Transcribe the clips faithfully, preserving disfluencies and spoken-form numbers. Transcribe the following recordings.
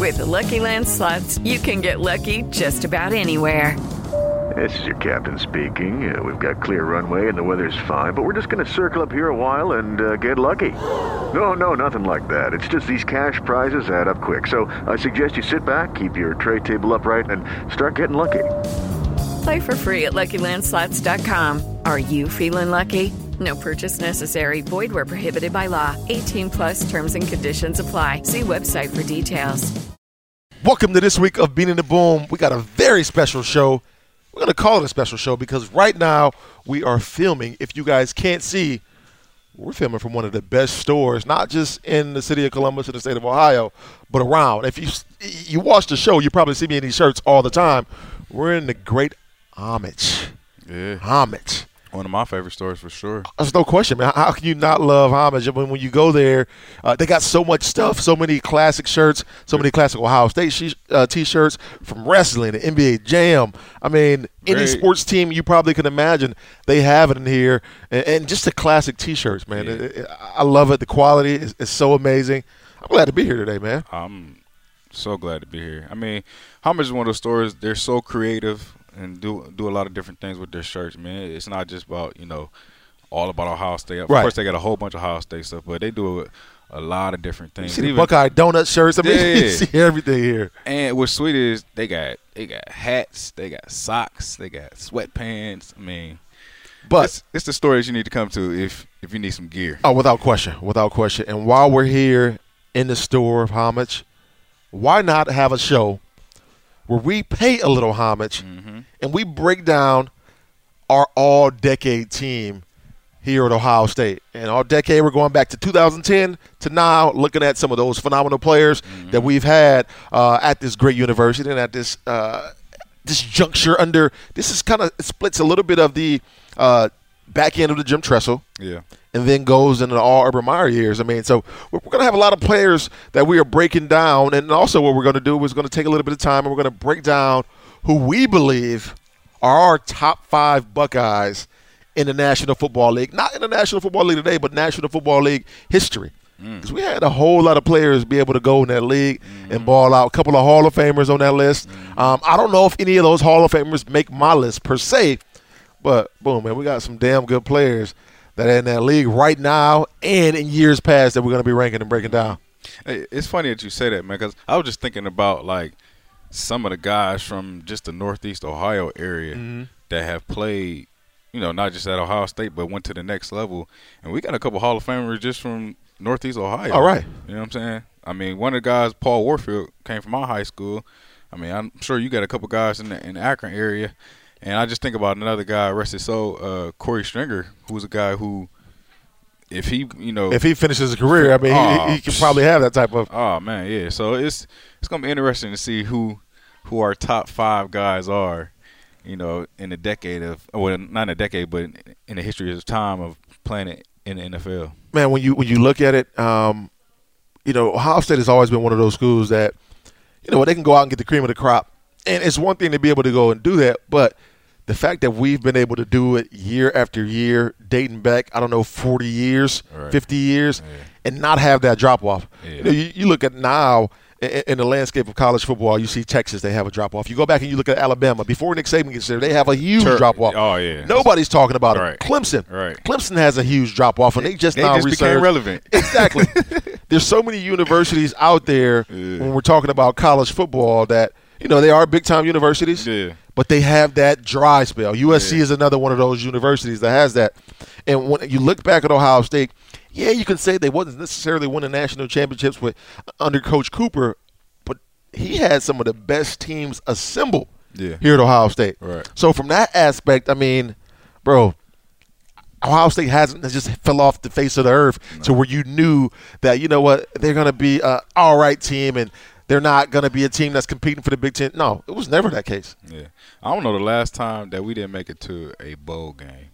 With the Lucky Land Slots, you can get lucky just about anywhere. This is your captain speaking. Uh, we've got clear runway and the weather's fine, but we're just going to circle up here a while and uh, get lucky. No, no, nothing like that. It's just these cash prizes add up quick. So I suggest you sit back, keep your tray table upright, and start getting lucky. Play for free at Lucky Land Slots dot com. Are you feeling lucky? No purchase necessary. Void where prohibited by law. eighteen plus terms and conditions apply. See website for details. Welcome to this week of Beating the Boom. We got a very special show. We're going to call it a special show because right now we are filming. If you guys can't see, we're filming from one of the best stores, not just in the city of Columbus or the state of Ohio, but around. If you you watch the show, you probably see me in these shirts all the time. We're in the great Homage. Yeah. Homage. One of my favorite stores for sure. There's no question, man. How can you not love Homage? I mean, when you go there, uh, they got so much stuff, so many classic shirts, so many classic Ohio State sh- uh, T-shirts from wrestling, the N B A Jam. I mean, any Great. sports team you probably can imagine, they have it in here. And, and just the classic T-shirts, man. Yeah. It, it, I love it. The quality is, is so amazing. I'm glad to be here today, man. I'm so glad to be here. I mean, Homage is one of those stores, they're so creative and do do a lot of different things with their shirts, man. It's not just about, you know, all about Ohio State. Of Right. course, they got a whole bunch of Ohio State stuff, but they do a, a lot of different You things. see the Even- Buckeye Donut shirts. I mean, Yeah. you see everything here. And what's sweet is they got they got hats, they got socks, they got sweatpants. I mean, But it's, it's the stores you need to come to if if you need some gear. Oh, without question, without question. And while we're here in the store of Homage, why not have a show where we pay a little homage Mm-hmm. and we break down our all-decade team here at Ohio State. And all-decade, we're going back to two thousand ten to now, looking at some of those phenomenal players Mm-hmm. that we've had uh, at this great university and at this uh, this juncture under – this is kind of – splits a little bit of the uh, back end of the Jim Tressel. Yeah. And then goes into all Urban Meyer years. I mean, so we're, we're going to have a lot of players that we are breaking down. And also what we're going to do is going to take a little bit of time and we're going to break down who we believe are our top five Buckeyes in the National Football League. Not in the National Football League today, but National Football League history. Because we had a whole lot of players be able to go in that league mm-hmm. and ball out. A couple of Hall of Famers on that list. Mm-hmm. Um, I don't know if any of those Hall of Famers make my list per se. But, boom, man, we got some damn good players that are in that league right now and in years past that we're going to be ranking and breaking down. Hey, it's funny that you say that, man, because I was just thinking about, like, some of the guys from just the Northeast Ohio area mm-hmm. that have played, you know, not just at Ohio State, but went to the next level. And we got a couple Hall of Famers just from Northeast Ohio. All right. You know what I'm saying? I mean, one of the guys, Paul Warfield, came from my high school. I mean, I'm sure you got a couple guys in the, in the Akron area. And I just think about another guy, rest his soul, uh, Corey Stringer, who was a guy who, if he, you know. If he finishes his career, I mean, oh, he, he can probably have that type of. Oh, man, yeah. So it's it's going to be interesting to see who who our top five guys are, you know, in a decade of, well, not in a decade, but in the history of time of playing in the N F L. Man, when you when you look at it, um, you know, Ohio State has always been one of those schools that, you know, where they can go out and get the cream of the crop. And it's one thing to be able to go and do that, but the fact that we've been able to do it year after year, dating back, I don't know, forty years, right. fifty years, yeah. and not have that drop-off. Yeah. You know, you, you look at now in, in the landscape of college football, you see Texas, they have a drop-off. You go back and you look at Alabama. Before Nick Saban gets there, they have a huge Tur- drop-off. Oh, yeah. Nobody's talking about right. it. Clemson. Right. Clemson has a huge drop-off, and they just they now just resurged. became relevant. Exactly. There's so many universities out there yeah. when we're talking about college football that, you know, they are big-time universities, yeah. but they have that dry spell. U S C yeah. is another one of those universities that has that. And when you look back at Ohio State, yeah, you can say they wasn't necessarily winning national championships with under Coach Cooper, but he had some of the best teams assembled yeah. here at Ohio State. Right. So from that aspect, I mean, bro, Ohio State hasn't just fell off the face of the earth no. to where you knew that, you know what, they're going to be an all right team and they're not going to be a team that's competing for the Big Ten. No, it was never that case. Yeah. I don't know the last time that we didn't make it to a bowl game.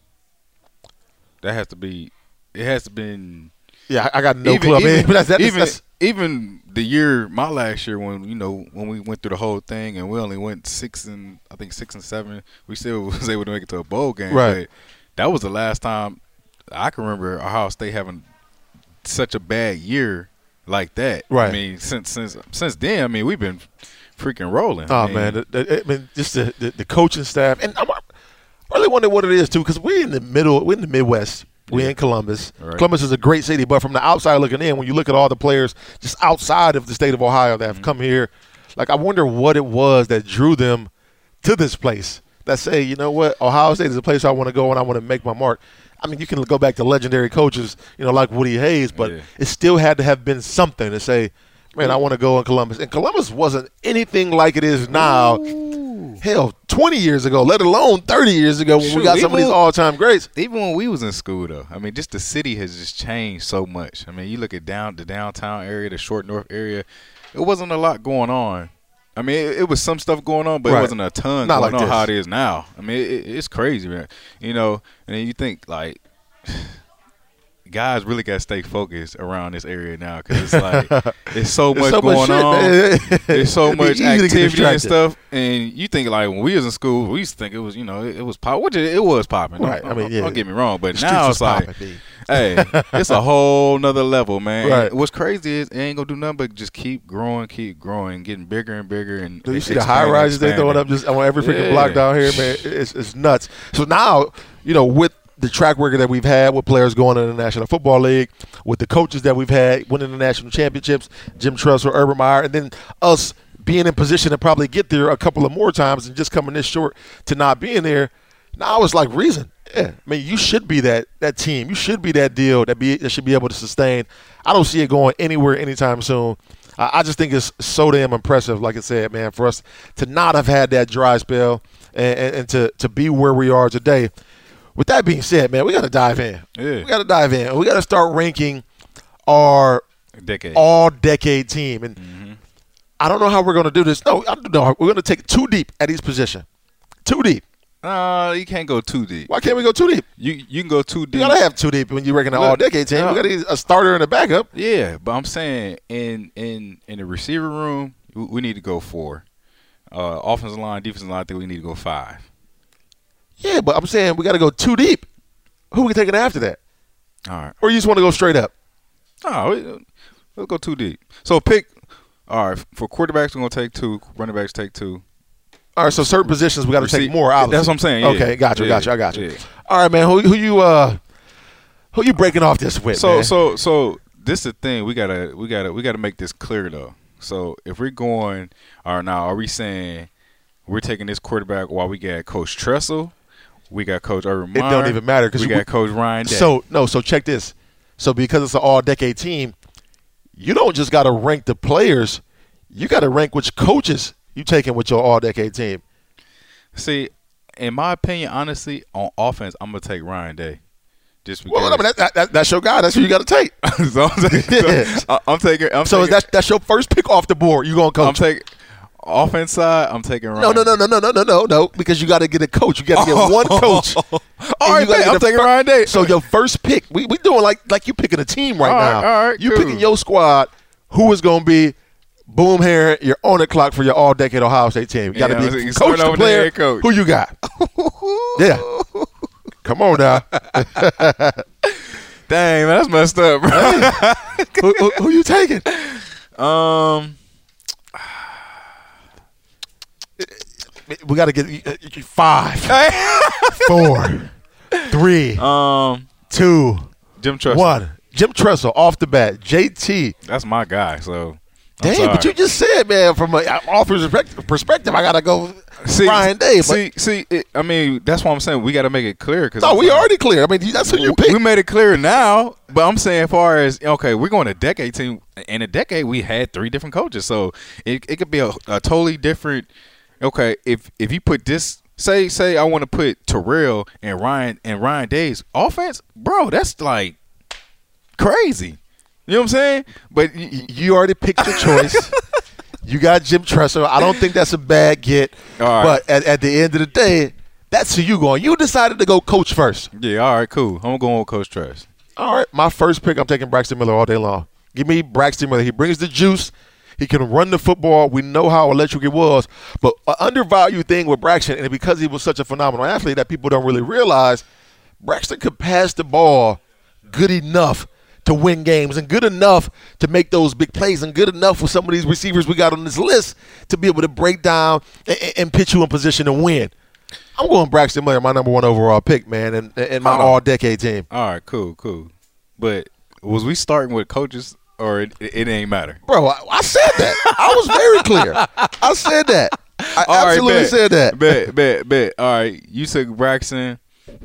That has to be – it has to been – Yeah, I got no even, clue. I mean, even, that's, that's, even, that's, even the year – my last year when, you know, when we went through the whole thing and we only went six and – I think six and seven, we still was able to make it to a bowl game. Right. But that was the last time I can remember Ohio State having such a bad year like that. Right. I mean, since since since then, I mean, we've been freaking rolling. Oh, I mean, man. The, the, I mean, just the, the, the coaching staff. And I'm, I really wonder what it is, too, because we're in the middle. We're in the Midwest. We're Yeah. in Columbus. Right. Columbus is a great city, but from the outside looking in, when you look at all the players just outside of the state of Ohio that have Mm-hmm. come here, like I wonder what it was that drew them to this place that say, you know what, Ohio State is a place I want to go and I want to make my mark. I mean, you can go back to legendary coaches, you know, like Woody Hayes, but Yeah. it still had to have been something to say, man, I want to go in Columbus. And Columbus wasn't anything like it is now. Ooh. Hell, twenty years ago, let alone thirty years ago when Shoot, we got some of these even- all-time greats. Even when we was in school, though, I mean, just the city has just changed so much. I mean, you look at down the downtown area, the Short North area, it wasn't a lot going on. I mean, it, it was some stuff going on, but Right. it wasn't a ton Not going like on this. how it is now. I mean, it, it's crazy, man. You know, and then you think, like, guys really got to stay focused around this area now because it's like it's so There's much so much going shit, on. man. There's so It'd be much easy to get activity and distracted. stuff, and you think like when we was in school, we used to think it was you know it, it was pop, which it, it was popping. Right, Don't, I mean, yeah. don't get me wrong, but The streets now was it's like, popping, B. hey, it's a whole nother level, man. Right. And what's crazy is it ain't gonna do nothing but just keep growing, keep growing, getting bigger and bigger. And Do you see expanding, the high rises they throwing up expanding. just on every freaking Yeah. block down here, man? It's, it's nuts. So now, you know, with the track record that we've had with players going to the National Football League, with the coaches that we've had winning the national championships, Jim Tressel, Urban Meyer, and then us being in position to probably get there a couple of more times and just coming this short to not being there, now it's like reason. Yeah, I mean, you should be that that team. You should be that deal that be that should be able to sustain. I don't see it going anywhere anytime soon. I, I just think it's so damn impressive, like I said, man, for us to not have had that dry spell and, and, and to, to be where we are today. With that being said, man, we got to dive in. Yeah. We got to dive in. We got to start ranking our decade. all-decade team. And Mm-hmm. I don't know how we're going to do this. No, I don't know. We're going to take two deep at each position. Two deep. Uh, you can't go too deep. Why can't we go two deep? You you can go too deep. You got to have two deep when you reckon an Look, all-decade team. no. We got to a starter and a backup. Yeah, but I'm saying in in in the receiver room, we, we need to go four. Uh, offensive line, defensive line, I think we need to go five. Yeah, but I'm saying we got to go two deep. Who we taking after that? All right. Or you just want to go straight up? Oh, we, we'll go too deep. So pick. All right, for quarterbacks, we're gonna take two. Running backs, take two. All right, so certain positions we got to take Receive- more. Obviously. That's what I'm saying, yeah. Okay, got you, Yeah, got you, I got you. yeah. All right, man. Who, who you uh, who you breaking off this with? So man? so so this is the thing. We gotta we gotta we gotta make this clear though. So if we're going, or now are we saying we're taking this quarterback while we got Coach Tressel, we got Coach Urban It Meyer, don't even matter, 'cause we we- got Coach Ryan Day. So no, so check this. So because it's an all-decade team, you don't just got to rank the players. You got to rank which coaches you taking with your all-decade team. see, in my opinion, honestly, on offense, I'm gonna take Ryan Day. Just because. Well, I mean, that, that, that, that's your guy. That's who you got to take. so I'm, taking, Yeah. so I- I'm taking. I'm So taking, that's that's your first pick off the board. You gonna I'm coach? taking offense side. I'm taking Ryan. No, no, no, no, no, no, no, no, no. Because you got to get a coach. You got to get one coach. All And right, you gotta bet. get I'm a taking fir- Ryan Day. So your first pick, we we doing like like you picking a team right All right, now. all right, you cool. picking your squad. Who is going to be? Boom, here you're on the clock for your all-decade Ohio State team. You got to Yeah, be you coach start to over the player. head coach. Who you got? Yeah, come on now. Dang, man, that's messed up, bro. who, who, who you taking? um, We got to get uh, five, four, three, um, two, Jim Tressel. one. Jim Tressel off the bat. J T. That's my guy. So I'm Damn, but sorry. you just said, man, from an officer's perspective, I got to go see, Ryan Day. But See, see, it, I mean, that's why I'm saying we got to make it clear. Cause no, I'm we saying- already clear. I mean, that's who you we, picked. we made it clear now, but I'm saying as far as okay, we're going a decade team. In a decade, we had three different coaches, so it it could be a, a totally different. Okay, if if you put this, say say I want to put Terrell and Ryan and Ryan Day's offense, bro, that's like crazy. You know what I'm saying? But y- y- You already picked your choice. You got Jim Tressel. I don't think that's a bad get. All right. But at, at the end of the day, that's who you going. You decided to go coach first. yeah, all right, cool. I'm going with Coach Trash. All right. My first pick, I'm taking Braxton Miller all day long. Give me Braxton Miller. He brings the juice. He can run the football. We know how electric it was. But an undervalued thing with Braxton, and because he was such a phenomenal athlete that people don't really realize, Braxton could pass the ball good enough to win games and good enough to make those big plays and good enough for some of these receivers we got on this list to be able to break down and, and put you in position to win. I'm going Braxton Miller, my number one overall pick, man, and, and my all-decade team. All right, cool, cool. But was we starting with coaches or it, it ain't matter? Bro, I, I said that. I was very clear. I said that. I All absolutely right, said that. Bet, bet, bet. All right, you took Braxton.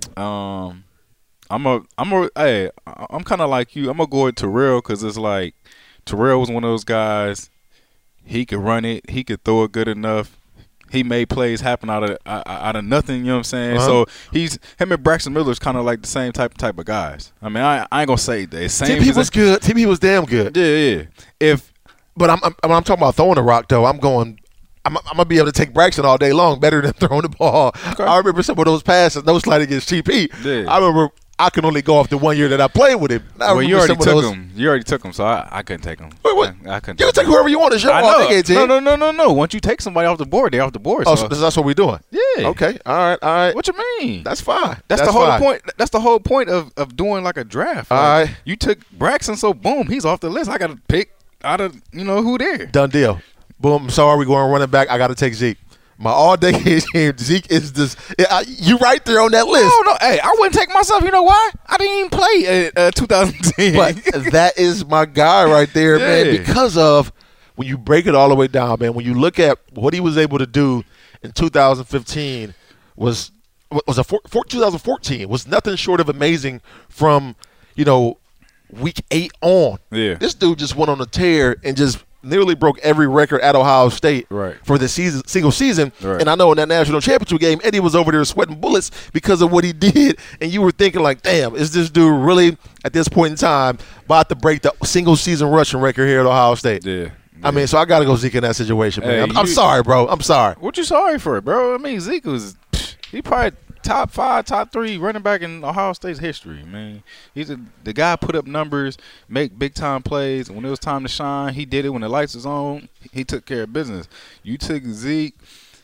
Um, I'm a, I'm a, hey, I'm kind of like you. I'm gonna go with Terrell because it's like Terrell was one of those guys. He could run it. He could throw it good enough. He made plays happen out of out of nothing. You know what I'm saying? Uh-huh. So he's him and Braxton Miller is kind of like the same type type of guys. I mean, I, I ain't gonna say the same. T P was good. T P was damn good. Yeah, yeah. If but I'm, I'm when I'm talking about throwing the rock though, I'm going. I'm, I'm gonna be able to take Braxton all day long, better than throwing the ball. Okay. I remember some of those passes, no slide against T P. Yeah. I remember I can only go off the one year that I played with him. I well, you already took those... him. You already took him, so I, I couldn't take him. Wait, what? I, I couldn't. You can take whoever you want. It's your all-decade team. No, no, no, no, no. Once you take somebody off the board, they're off the board. Oh, so, so that's what we're doing. Yeah. Okay. All right. All right. What you mean? That's fine. That's, that's the whole fine. point. That's the whole point of, of doing like a draft. Like, all right. You took Braxton, so boom, he's off the list. I got to pick out of you know who there. Done deal. Boom. Sorry, we're going running back. I got to take Zeke. My all-decade team, Zeke is this. You right there on that list. No, no. Hey, I wouldn't take myself. You know why? I didn't even play uh, uh, twenty ten. But that is my guy right there, yeah. man, because of when you break it all the way down, man, when you look at what he was able to do in two thousand fifteen was was a four, four, twenty fourteen was nothing short of amazing from, you know, week eight on. Yeah. This dude just went on a tear and just nearly broke every record at Ohio State right. for the season, single season. Right. And I know in that national championship game, Eddie was over there sweating bullets because of what he did. And you were thinking like, damn, is this dude really at this point in time about to break the single season rushing record here at Ohio State? Yeah. yeah. I mean, so I got to go Zeke in that situation, man. Hey, I'm, you, I'm sorry, bro. I'm sorry. What you sorry for, bro? I mean, Zeke was he probably top five, top three running back in Ohio State's history, man. He's a, the guy put up numbers, make big-time plays. When it was time to shine, he did it. When the lights was on, he took care of business. You took Zeke.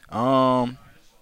Um,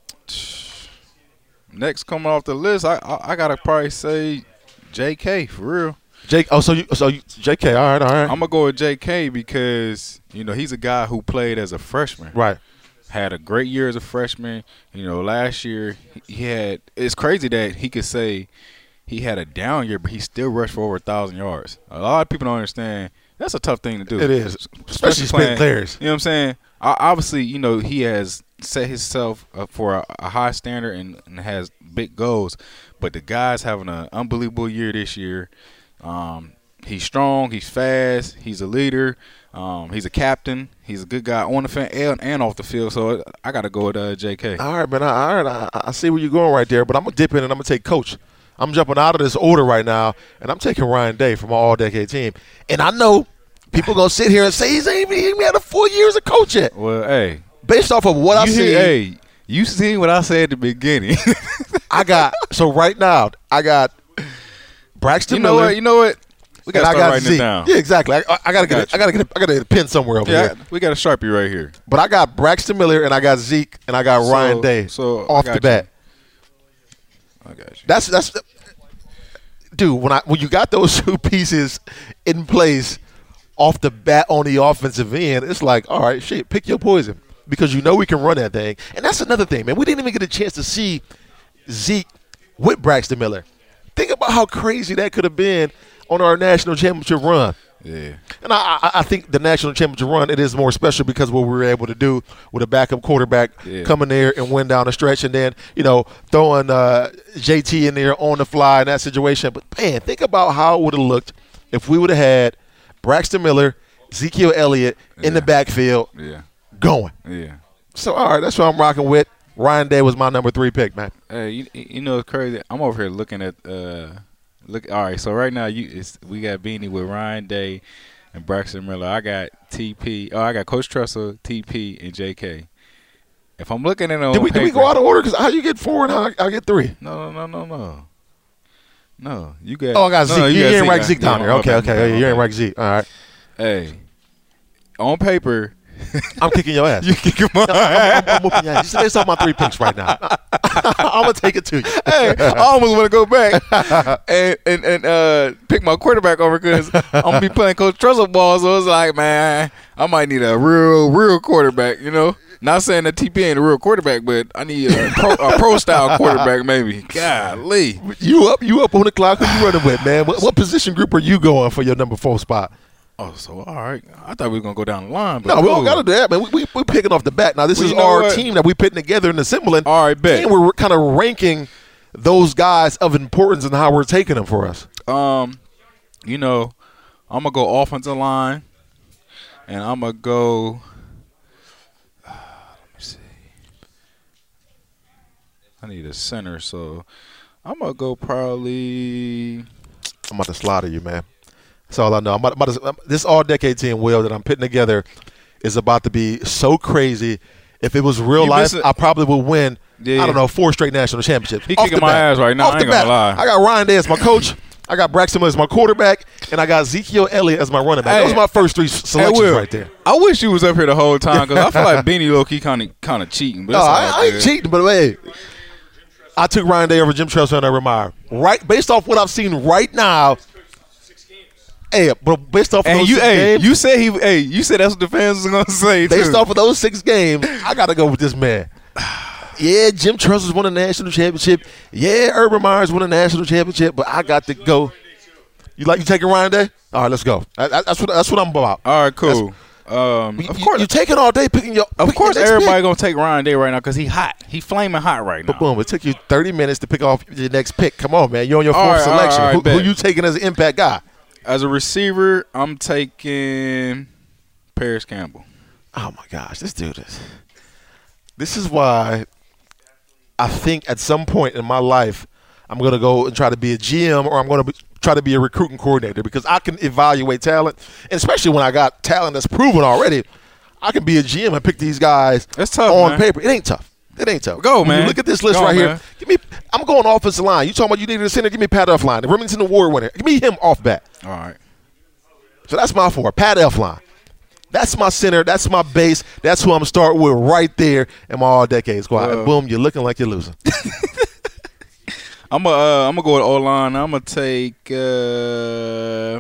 next coming off the list, I I, I got to probably say J K, for real. J, oh, so you, so you, J K, all right, all right. I'm going to go with J K because, you know, he's a guy who played as a freshman. Right. Had a great year as a freshman. You know, last year he had – it's crazy that he could say he had a down year, but he still rushed for over one thousand yards. A lot of people don't understand. That's a tough thing to do. It is, especially split players. You know what I'm saying? Obviously, you know, he has set himself up for a, a high standard and, and has big goals, but the guy's having an unbelievable year this year. Um, he's strong. He's fast. He's a leader. Um, he's a captain. He's a good guy on the field and, and off the field. So I got to go with uh, J K. All right, man. All right, I, I see where you're going right there, but I'm going to dip in and I'm going to take Coach. I'm jumping out of this order right now, and I'm taking Ryan Day from my all-decade team. And I know people going to sit here and say he's ain't even had a full year as a coach yet. Well, hey. Based off of what I see. Hey, you seen what I said at the beginning. I got – so right now, I got Braxton you know Miller. What, you know what? We got to start writing Zeke. it down. Yeah, exactly. I, I got to get. I got to get. A, I got to get a pen somewhere over yeah, here. We got a Sharpie right here. But I got Braxton Miller and I got Zeke and I got so, Ryan Day. So off the bat. I got you. That's that's. Dude, when I when you got those two pieces in place off the bat on the offensive end, it's like, all right, shit, pick your poison because you know we can run that thing. And that's another thing, man. We didn't even get a chance to see Zeke with Braxton Miller. Think about how crazy that could have been on our national championship run. Yeah. And I, I, I think the national championship run, it is more special because what we were able to do with a backup quarterback yeah. coming there and win down the stretch and then, you know, throwing uh, J T in there on the fly in that situation. But, man, think about how it would have looked if we would have had Braxton Miller, Ezekiel Elliott in yeah. the backfield yeah. going. Yeah. So, all right, that's what I'm rocking with. Ryan Day was my number three pick, man. Hey, you, you know it's crazy. I'm over here looking at uh, – Look, all right. So right now, you it's, we got Beanie with Ryan Day and Braxton Miller. I got T P. Oh, I got Coach Tressel, T P, and J K. If I'm looking at it on did we paper, did we go out of order? Because how you get four and how I get three? No, no, no, no, no. No, you got. Oh, I got no, Zeke. No, you, you got ain't Zeke. rank Zeke down no, there. Okay, okay. okay, okay. You ain't rank Zeke. All right. Hey, on paper. I'm kicking your ass. You kicking my no, I'm, I'm, I'm whooping your ass. Just based off my three picks right now. I'm gonna take it to you. Hey, I almost want to go back and and, and uh, pick my quarterback over because I'm gonna be playing Coach Tressel ball. So it's like, man, I might need a real, real quarterback. You know, not saying that T P ain't a real quarterback, but I need a pro, a pro style quarterback, maybe. Golly, you up? You up on the clock? Who you running with, man? What, what position group are you going for your number four spot? Oh, so all right. I thought we were gonna go down the line. But no, we cool. don't gotta do that, man. We, we, we're picking off the bat. Now, this well, is you know our what? team that we putting together and assembling. All right, bet. And we're kind of ranking those guys of importance and how we're taking them for us. Um, you know, I'm gonna go offensive line, and I'm gonna go. Uh, let me see. I need a center, so I'm gonna go probably. I'm about to slaughter you, man. That's all I know. I'm about, about to, this all-decade team, Will, that I'm putting together is about to be so crazy. If it was real You life, missing- I probably would win, Yeah, I don't yeah. know, four straight national championships. He Off kicking the my bat. ass right now, Off I the ain't gonna bat. lie. I got Ryan Day as my coach. I got Braxton Miller as my quarterback, and I got Ezekiel Elliott as my running back. Hey, Those are my first three selections Hey, Will, right there. I wish you was up here the whole time because I feel like Beanie low-key kind of kind of cheating. But No, it's all I, I ain't good. cheating, but hey, I took Ryan Day over Jim Tressel and Urban Meyer. Right, based off what I've seen right now. Hey, but based off of And those you, six hey, games, you said he, hey, you said that's what the fans was gonna say. based too. off of those six games, I got to go with this man. Yeah, Jim Tressels won a national championship. Yeah, Urban Meyer's won a national championship, but I got to go. You like you taking Ryan Day? All right, let's go. I, I, that's what that's what I'm about. All right, cool. Um, You, of course, you taking all day picking your. of picking course, your next everybody pick. gonna take Ryan Day right now because he hot. He flaming hot right now. But boom, it took you thirty minutes to pick off your next pick. Come on, man. You're on your All fourth right, all right, selection. all right, who, who bet. you taking as an impact guy? As a receiver, I'm taking Paris Campbell. Oh my gosh, let's do this. This is why I think at some point in my life I'm going to go and try to be a G M or I'm going to try to be a recruiting coordinator because I can evaluate talent, and especially when I got talent that's proven already. I can be a G M and pick these guys That's tough, on man. paper. It ain't tough. It ain't tough. Go, When man. You look at this list Go, right man. here. Give me. I'm going offensive line. You talking about you needed a center? Give me Pat Elflein, the Remington Award winner. Give me him off bat. All right. So that's my four, Pat Elflein. That's my center. That's my base. That's who I'm going to start with right there in my all-decade squad. Well- and boom, you're looking like you're losing. I'm gonna uh, I'm gonna go with O line. I'm gonna take. Uh,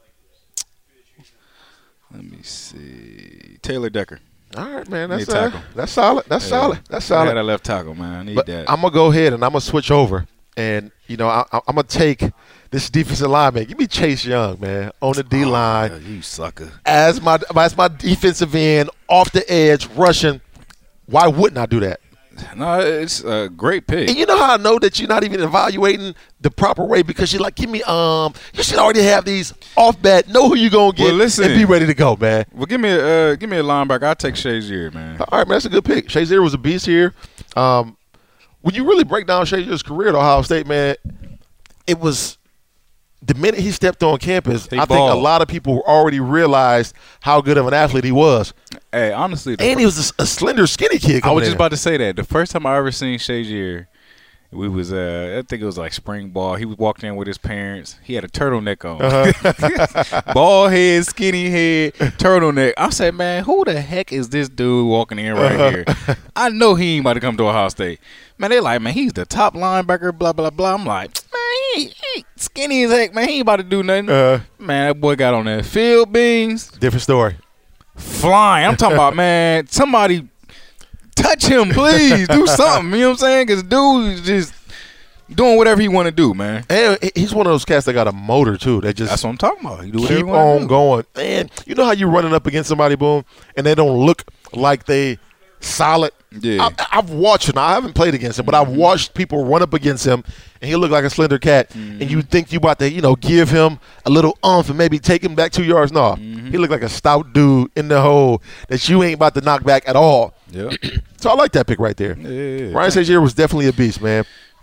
let me see, Taylor Decker. All right, man. Need That's uh, tackle. that's solid. That's Yeah. solid. That's I solid. had a left tackle, man. I need But that. I'm going to go ahead and I'm going to switch over. And, you know, I, I, I'm going to take this defensive lineman. Give me Chase Young, man, on the D-line. Oh, you sucker. As my as my defensive end, off the edge, rushing. Why wouldn't I do that? No, it's a great pick. And you know how I know that you're not even evaluating the proper way because you're like, give me um, you should already have these off bat, know who you're gonna get, Well, listen. and be ready to go, man. Well, give me a uh, give me a linebacker. I'll take Shazier, man. All right, man, that's a good pick. Shazier was a beast here. Um, when you really break down Shazier's career at Ohio State, man, it was the minute he stepped on campus. He I think a balled. lot of people already realized how good of an athlete he was, Hey, honestly, the and he was a, a slender, skinny kid. I Coming was just in. about to say that. The first time I ever seen Shazier, we was uh, I think it was like spring ball. He was walking in with his parents. He had a turtleneck on, Uh-huh. bald head, skinny head, turtleneck. I said, man, who the heck is this dude walking in right Uh-huh. here? I know he ain't about to come to Ohio State. Man, they like, man, he's the top linebacker. Blah blah blah. I'm like, man, he, he skinny as heck. Man, he ain't about to do nothing. Uh, Man, that boy got on that field beans. different story. Flying. I'm talking about, man, somebody touch him, please. Do something. You know what I'm saying? Because dude is just doing whatever he want to do, man. And he's one of those cats that got a motor too. That just That's what I'm talking about. He do whatever keep he wanna on do. going. And you know how you running up against somebody, boom, and they don't look like they solid. Yeah. I, I've watched him. I haven't played against him, but I've watched people run up against him, and he look like a slender cat. Mm-hmm. And you think you about to, you know, give him a little umph and maybe take him back two yards. No, Mm-hmm. he looked like a stout dude in the hole that you ain't about to knock back at all. Yeah. So I like that pick right there. Yeah, yeah, yeah. Ryan Shazier was definitely a beast, man.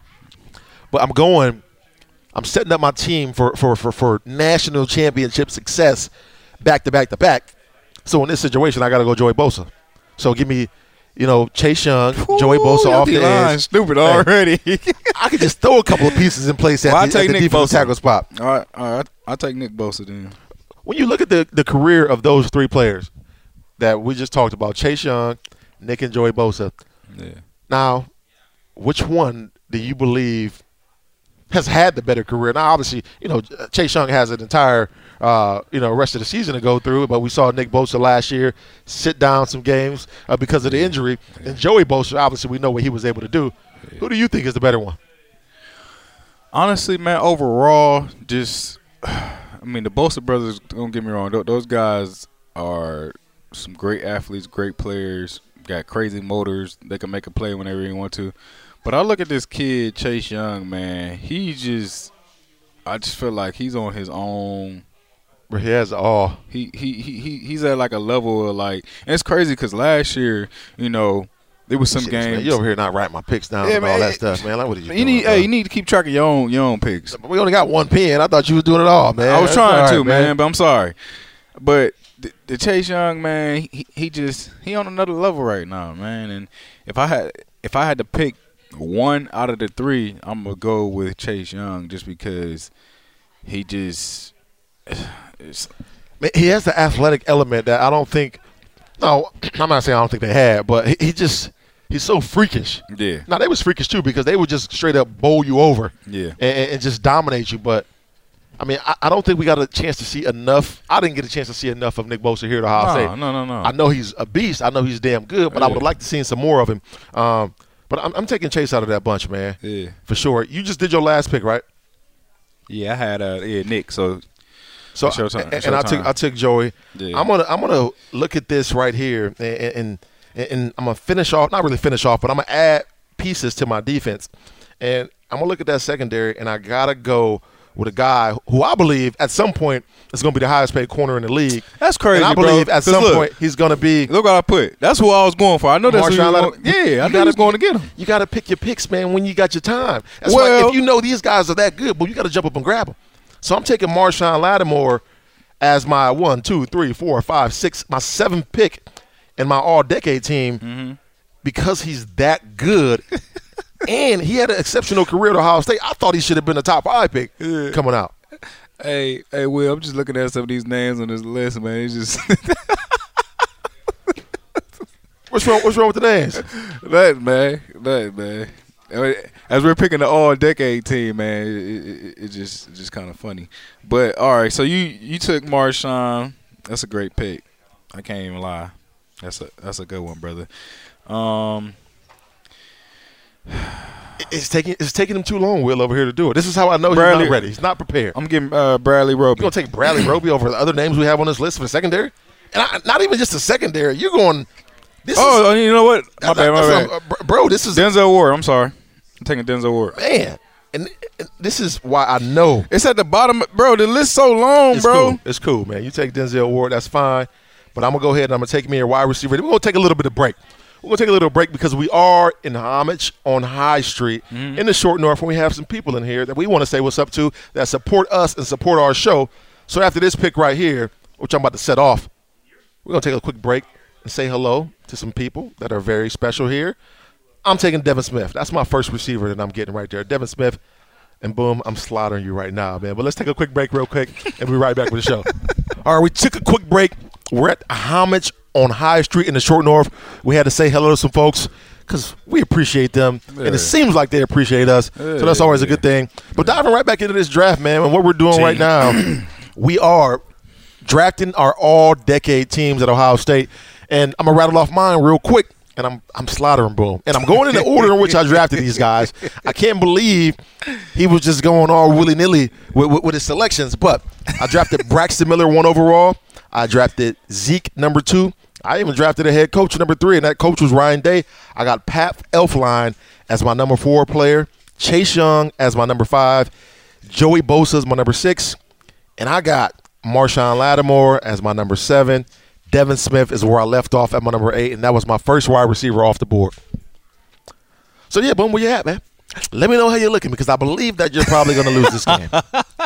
But I'm going. I'm setting up my team for for for, for national championship success, back to back to back. So in this situation, I got to go Joey Bosa. So give me, you know, Chase Young, Joey Bosa Ooh, off your the D-line edge. stupid already. I could just throw a couple of pieces in place at Well, I'll the, at take the Nick defensive Bosa. tackle spot. all right, all right. I'll take Nick Bosa then. When you look at the, the career of those three players that we just talked about, Chase Young, Nick, and Joey Bosa. Yeah. Now, which one do you believe has had the better career? Now, obviously, you know, Chase Young has an entire, uh, you know, rest of the season to go through, but we saw Nick Bosa last year sit down some games uh, because of the injury. Yeah. And Joey Bosa, obviously, we know what he was able to do. Yeah. Who do you think is the better one? Honestly, man, overall, just, I mean, the Bosa brothers, don't get me wrong, those guys are some great athletes, great players, got crazy motors. They can make a play whenever they want to. But I look at this kid, Chase Young, man. He just, I just feel like he's on his own. But he has all. He he he he he's at like a level of like, and it's crazy because last year, you know, there was some Shit, games. Man, you over here not writing my picks down yeah, and man, all that stuff, man. Like, what are you, you doing? Need, bro? hey, you need to keep track of your own your own picks. We only got one pen. I thought you was doing it all, man. I was That's trying right, to, man. man, but I'm sorry. But the, the Chase Young, man, he, he just he on another level right now, man. And if I had if I had to pick one out of the three, I'm gonna go with Chase Young just because he just he has the athletic element that I don't think. No, I'm not saying I don't think they had, but he, he just he's so freakish. Yeah. Now they was freakish too because they would just straight up bowl you over. Yeah. And, and just dominate you, but. I mean, I, I don't think we got a chance to see enough. I didn't get a chance to see enough of Nick Bosa here at Ohio no, State. No, no, no. I know he's a beast. I know he's damn good, but yeah. I would have liked to see some more of him. Um, but I'm, I'm taking Chase out of that bunch, man. Yeah. For sure. You just did your last pick, right? Yeah, I had uh, yeah Nick. So, so it's your time. It's and your I time. took I took Joey. Yeah. I'm gonna I'm gonna look at this right here, and, and and I'm gonna finish off. Not really finish off, but I'm gonna add pieces to my defense, and I'm gonna look at that secondary, and I gotta go with a guy who I believe at some point is going to be the highest paid corner in the league. That's crazy, and I believe bro. at some look, point he's going to be. Look what I put. That's who I was going for. I know that's who Marshawn going, Yeah, I know he's going to get him. You got to pick your picks, man, when you got your time. That's well, why if you know these guys are that good, but you got to jump up and grab them. So I'm taking Marshawn Lattimore as my one, two, three, four, five, six, my seventh pick in my all-decade team mm-hmm. because he's that good. And he had an exceptional career at Ohio State. I thought he should have been a top five pick yeah. coming out. Hey, hey, Will, I'm just looking at some of these names on this list, man. It's just what's wrong? What's wrong with the names? That man, that man. As we're picking the all-decade team, man, it, it, it just it's just kind of funny. But all right, so you you took Marshawn. That's a great pick. I can't even lie. That's a that's a good one, brother. Um. It's taking it's taking him too long, Will, over here to do it. This is how I know Bradley, he's not ready. He's not prepared. I'm getting uh, Bradley Roby. You're going to take Bradley Roby over the other names we have on this list for the secondary? And I, not even just the secondary. You're going this Oh, is, you know what? My bad, my bad. Uh, bro, this is Denzel Ward. I'm sorry. I'm taking Denzel Ward. Man, and, and this is why I know. It's at the bottom. Bro, the list's so long, it's bro. Cool. It's cool, man. You take Denzel Ward, that's fine. But I'm going to go ahead and I'm going to take me a wide receiver. We're going to take a little bit of break. We're going to take a little break because we are in homage on High Street mm-hmm. in the Short North, and we have some people in here that we want to say what's up to that support us and support our show. So after this pick right here, which I'm about to set off, we're going to take a quick break and say hello to some people that are very special here. I'm taking Devin Smith. That's my first receiver that I'm getting right there. Devin Smith, and boom, I'm slaughtering you right now, man. But let's take a quick break real quick, and we'll be right back with the show. All right, we took a quick break. We're at homage on High Street in the Short North. We had to say hello to some folks because we appreciate them, yeah. and it seems like they appreciate us, yeah, so that's always yeah. a good thing. But diving right back into this draft, man, and what we're doing Gee. right now, we are drafting our all-decade teams at Ohio State, and I'm going to rattle off mine real quick, and I'm I'm slaughtering, boom. And I'm going in the order in which I drafted these guys. I can't believe he was just going all willy-nilly with, with, with his selections, but I drafted Braxton Miller one overall. I drafted Zeke number two. I even drafted a head coach number three, and that coach was Ryan Day. I got Pat Elflein as my number four player, Chase Young as my number five, Joey Bosa as my number six, and I got Marshawn Lattimore as my number seven. Devin Smith is where I left off at my number eight, and that was my first wide receiver off the board. So, yeah, boom, where you at, man? Let me know how you're looking because I believe that you're probably going to lose this game.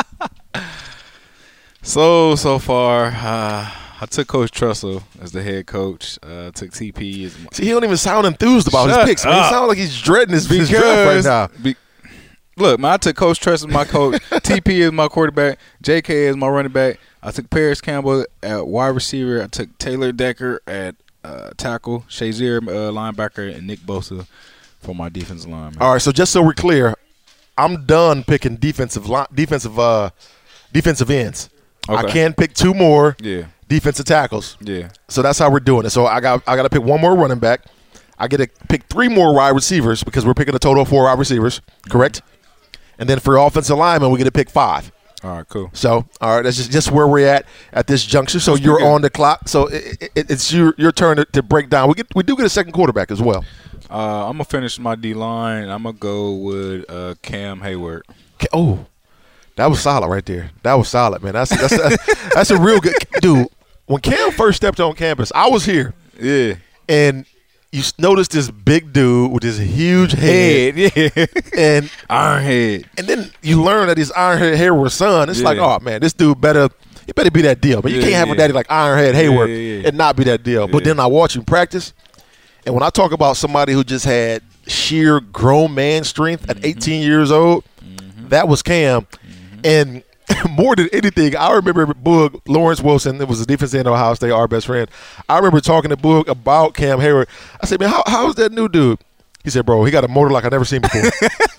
So, so far, uh, I took Coach Trussell as the head coach. Uh, I took T P as my See, he don't even sound enthused about Shut his picks. Man. He sounds like he's dreading his, his draft right now. Be, look, man, I took Coach Trussell as my coach. T P is my quarterback. J K is my running back. I took Paris Campbell at wide receiver. I took Taylor Decker at uh, tackle. Shazier, uh, linebacker, and Nick Bosa, for my defensive line. Man. All right, so just so we're clear, I'm done picking defensive line, defensive uh, defensive ends. Okay. I can pick two more Yeah. defensive tackles. Yeah. So that's how we're doing it. So I got I got to pick one more running back. I get to pick three more wide receivers because we're picking a total of four wide receivers, correct? And then for offensive linemen, we get to pick five. All right, cool. So, all right, that's just, just where we're at at this juncture. So you're on the clock. So it, it, it's your your turn to, to break down. We get we do get a second quarterback as well. Uh, I'm gonna finish my D line. I'm gonna go with uh, Cam Hayward. Oh, that was solid right there. That was solid, man. That's that's a, that's a real good dude. When Cam first stepped on campus, I was here. Yeah. And you noticed this big dude with this huge head, Head, yeah. and Iron head. and then you learn that his Ironhead Hayward's son. It's Yeah. like, oh man, this dude better, he better be that deal. But you Yeah, can't have yeah. a daddy like Ironhead Hayward yeah, yeah. and not be that deal. But Yeah. then I watch him practice, and when I talk about somebody who just had sheer grown man strength Mm-hmm. at eighteen years old, that was Cam, Mm-hmm. and. More than anything, I remember Boog, Lawrence Wilson, it was a defense end of Ohio State, our best friend. I remember talking to Boog about Cam Hayward. I said, man, how, how's that new dude? He said, bro, he got a motor like I've never seen before.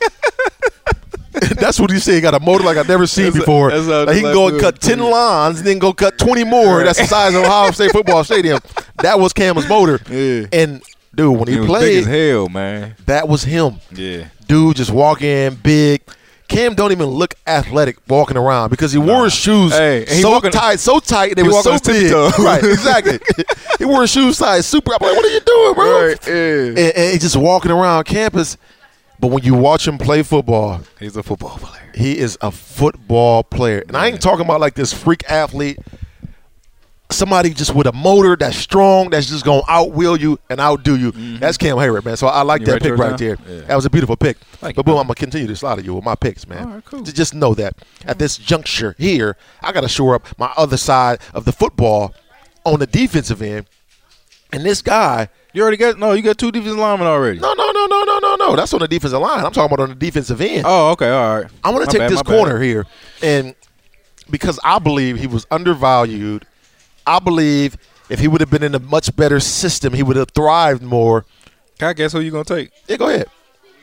That's what he said. He got a motor like I've never seen That's a- before. that's how Like he can that's go and good. cut ten lines and then go cut twenty more. Right. That's the size of Ohio State football stadium. That was Cam's motor. Yeah. And, dude, when he, He was played, big as hell, man. that was him. Yeah. Dude just walk in big. Cam don't even look athletic walking around because he wore his shoes Hey, and he so walking- tight, so tight, they he were walking so on his big. tiptoe. Right, exactly. He wore his shoes size super. I'm like, what are you doing, bro? Right, yeah. And, and he's just walking around campus. But when you watch him play football, He's a football player. he is a football player. And I ain't talking about like this freak athlete. Somebody just with a motor that's strong, that's just going to outwheel you and outdo you. That's Cam Hayward, man. So I like You that right pick there right now? there. Yeah. That was a beautiful pick. Thank but you, boom, man. I'm going to continue to slaughter you with my picks, man. All right, cool. To just know that at this juncture here, I got to shore up my other side of the football on the defensive end. And this guy, You already got no. You got two defensive linemen already. no, no, no, no, no, no, no. That's on the defensive line. I'm talking about on the defensive end. Oh, okay, all right. I'm going My to take bad, this my bad. corner here, and because I believe he was undervalued, I believe if he would have been in a much better system, he would have thrived more. Can I guess who you gonna take? Yeah, go ahead.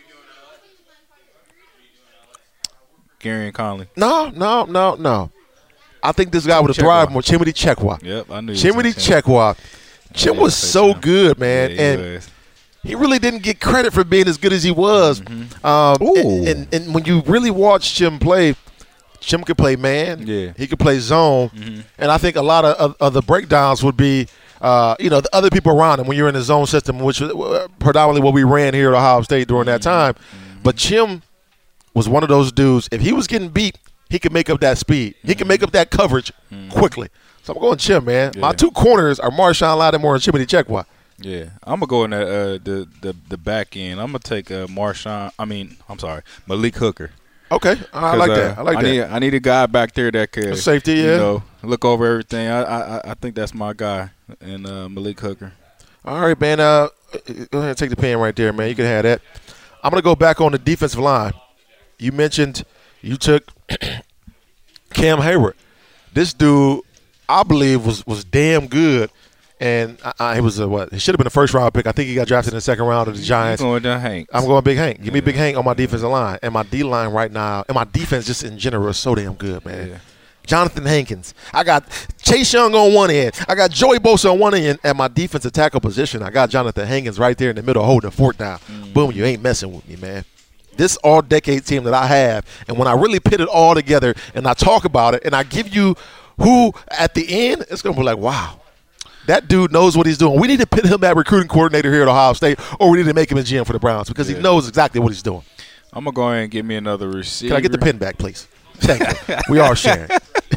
Gary and Conley. No, no, no, no. I think this guy would have Chekwa. thrived more. Chimity Chekwa. Yep, I knew. you Chimity was saying Chim. Chekwa. Chim Yeah, was say so Chim. good, man, Yeah, he and was. he really didn't get credit for being as good as he was. Mm-hmm. Um, Ooh. and, and, and when you really watch Chim play, Chim could play man. Yeah. He could play zone. Mm-hmm. And I think a lot of, of, of the breakdowns would be, uh, you know, the other people around him when you're in the zone system, which was uh, predominantly what we ran here at Ohio State during that time. Mm-hmm. But Chim was one of those dudes. If he was getting beat, he could make up that speed. He could make up that coverage quickly. So I'm going Chim, man. My Mm-hmm. Yeah. two corners are Marshawn Lattimore and Chimity Chekwa. Yeah, I'm gonna go in that uh, the the the back end. I'm gonna take uh, Marshawn. I mean, I'm sorry, Malik Hooker. Okay, I like 'Cause, that. uh, I like that. Need, I need a guy back there that could Safety, you yeah. know, look over everything. I I I think that's my guy, and uh, Malik Hooker. All right, man. Uh, go ahead and take the pen right there, man. You can have that. I'm going to go back on the defensive line. You mentioned you took Cam Hayward. This dude, I believe, was was damn good. And I, I, he was a what? He should have been a first round pick. I think he got drafted in the second round of the Giants. I'm going down Hank. I'm going Big Hank. Give me Big Hank on my defensive line. And my D line right now, and my defense just in general is so damn good, man. Yeah. Jonathan Hankins. I got Chase Young on one end. I got Joey Bosa on one end. At my defensive tackle position, I got Jonathan Hankins right there in the middle holding the fort down. Mm. Boom, you ain't messing with me, man. This all-decade team that I have, and when I really put it all together and I talk about it and I give you who at the end, it's going to be like, wow. That dude knows what he's doing. We need to put him at recruiting coordinator here at Ohio State, or we need to make him a G M for the Browns because Yeah. he knows exactly what he's doing. I'm gonna go ahead and get me another receiver. Can I get the pen back, please? Thank you. We are sharing.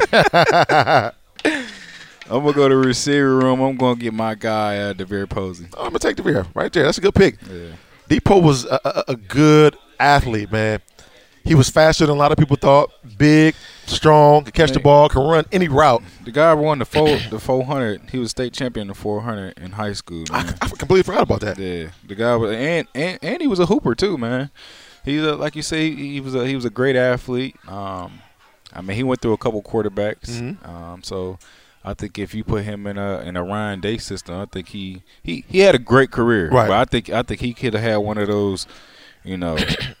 I'm gonna go to the receiver room. I'm gonna get my guy uh, DeVere Posey. I'm going to take the rear right there. That's a good pick. Yeah. Depot was a, a, a good athlete, man. He was faster than a lot of people thought. Big, strong, could catch the Man. ball, can run any route. The guy won the four the four hundred. He was state champion in the four hundred in high school. I, Man. I completely forgot about that. Yeah, the guy was, and and and he was a hooper too, man. He's a, like you say, he was a he was a great athlete. Um, I mean, he went through a couple quarterbacks. Mhm. Um, so I think if you put him in a in a Ryan Day system, I think he he, he had a great career. Right. But I think I think he could have had one of those, you know,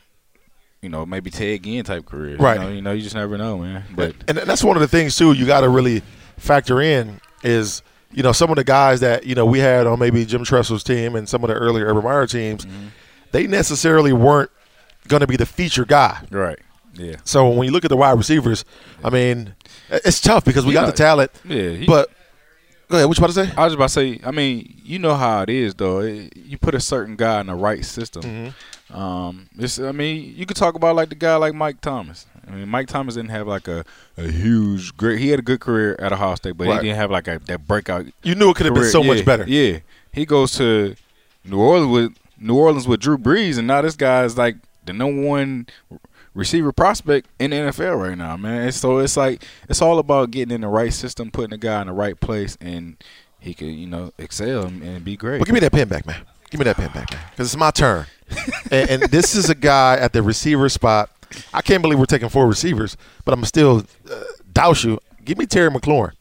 you know, maybe Ted Ginn type careers. Right. You know, you know, you just never know, man. But and that's one of the things too you got to really factor in is, you know, some of the guys that, you know, we had on maybe Jim Tressel's team and some of the earlier Urban Meyer teams, mm-hmm. they necessarily weren't going to be the feature guy. Right. Yeah. So when you look at the wide receivers, I mean, it's tough because we yeah. got the talent. Yeah. He, but go ahead. What you about to say? I was about to say. I mean, you know how it is, though. It, you put a certain guy in the right system. Mm-hmm. Um, it's. I mean, you could talk about like the guy like Mike Thomas. I mean, Mike Thomas didn't have like a, a huge, great. He had a good career at Ohio State, but right. he didn't have like a that breakout. You knew it could have been so yeah, much better. Yeah. He goes to New Orleans with New Orleans with Drew Brees, and now this guy is like the number one receiver prospect in the N F L right now, man. And so it's like it's all about getting in the right system, putting the guy in the right place, and he could, you know, excel and, and be great. Well, give me that pen back, man. Give me that pen back, man, because it's my turn. and, and this is a guy at the receiver spot. I can't believe we're taking four receivers, but I'm still uh, douse you. Give me Terry McLaurin.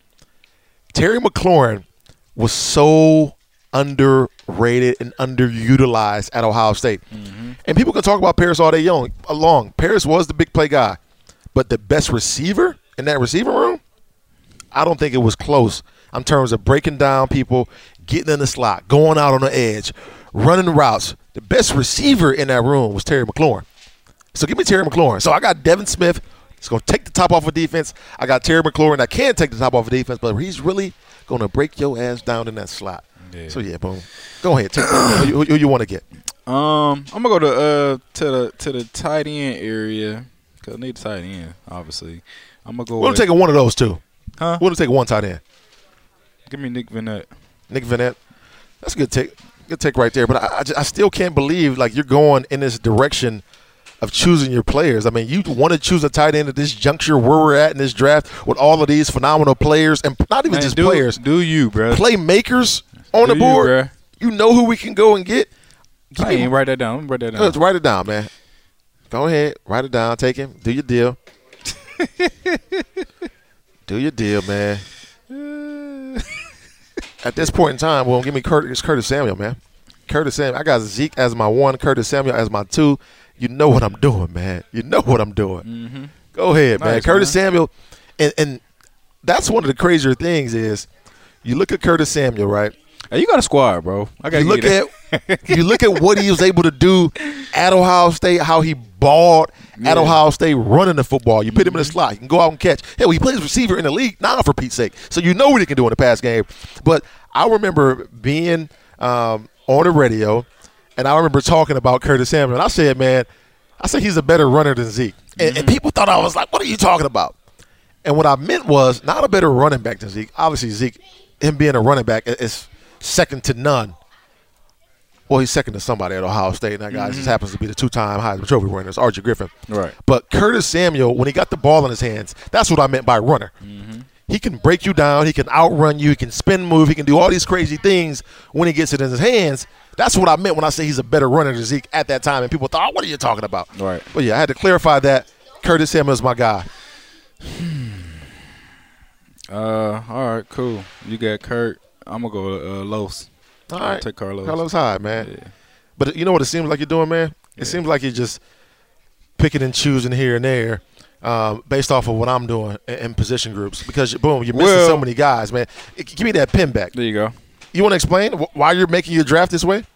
Terry McLaurin was so underrated and underutilized at Ohio State. Mm-hmm. And people can talk about Paris all day young, long. Paris was the big play guy. But the best receiver in that receiver room, I don't think it was close in terms of breaking down people, getting in the slot, going out on the edge, running routes. The best receiver in that room was Terry McLaurin. So give me Terry McLaurin. So I got Devin Smith. He's going to take the top off of defense. I got Terry McLaurin that can take the top off of defense, but he's really going to break your ass down in that slot. Yeah. So, yeah, boom. Go ahead. Take who, who you want to get? Um, I'm going to go to uh to the to the tight end area because I need a tight end, obviously. I'm going to go We're going to take one of those, too. Huh? We're going to take one tight end. Give me Nick Vannett. Nick Vannett. That's a good take. Good take right there. But I, I, just, I still can't believe, like, you're going in this direction of choosing your players. I mean, you want to choose a tight end at this juncture where we're at in this draft with all of these phenomenal players, and not even Man, just do, players. Do you, bro? Playmakers on do the board. You, bro. You know who we can go and get. Give I ain't write that down. Let me write that down. Let's write it down, man. Go ahead. Write it down. Take him. Do your deal. Do your deal, man. At this point in time, well, give me Curtis, Curtis Samuel, man. Curtis Samuel. I got Zeke as my one, Curtis Samuel as my two. You know what I'm doing, man. You know what I'm doing. Mm-hmm. Go ahead, man. Nice, Curtis man. Samuel. And, and that's one of the crazier things is you look at Curtis Samuel, right? Hey, you got a squad, bro. I got you look at you look at what he was able to do at Ohio State, how he balled yeah. at Ohio State running the football. You put him in the slot. He can go out and catch. Hell, he plays receiver in the league now, for Pete's sake. So you know what he can do in the pass game. But I remember being um, on the radio, and I remember talking about Curtis Samuel. And I said, man, I said he's a better runner than Zeke. And, mm-hmm. and people thought I was like, what are you talking about? And what I meant was not a better running back than Zeke. Obviously, Zeke, him being a running back is second to none. Well, he's second to somebody at Ohio State, and that guy mm-hmm. just happens to be the two-time Heisman Trophy winner. It's Archie Griffin. Right. But Curtis Samuel, when he got the ball in his hands, that's what I meant by runner. Mm-hmm. He can break you down. He can outrun you. He can spin move. He can do all these crazy things when he gets it in his hands. That's what I meant when I say he's a better runner than Zeke at that time. And people thought, oh, what are you talking about? Right. But, yeah, I had to clarify that. Curtis Samuel is my guy. uh, all right, cool. You got Kurt. I'm going to go uh, Los. All right. I'll take Carlos. Carlos Hyde, man. Yeah. But you know what it seems like you're doing, man? It yeah. seems like you're just picking and choosing here and there um, based off of what I'm doing in, in position groups because, boom, you're missing well, so many guys, man. It, give me that pin back. There you go. You want to explain wh- why you're making your draft this way?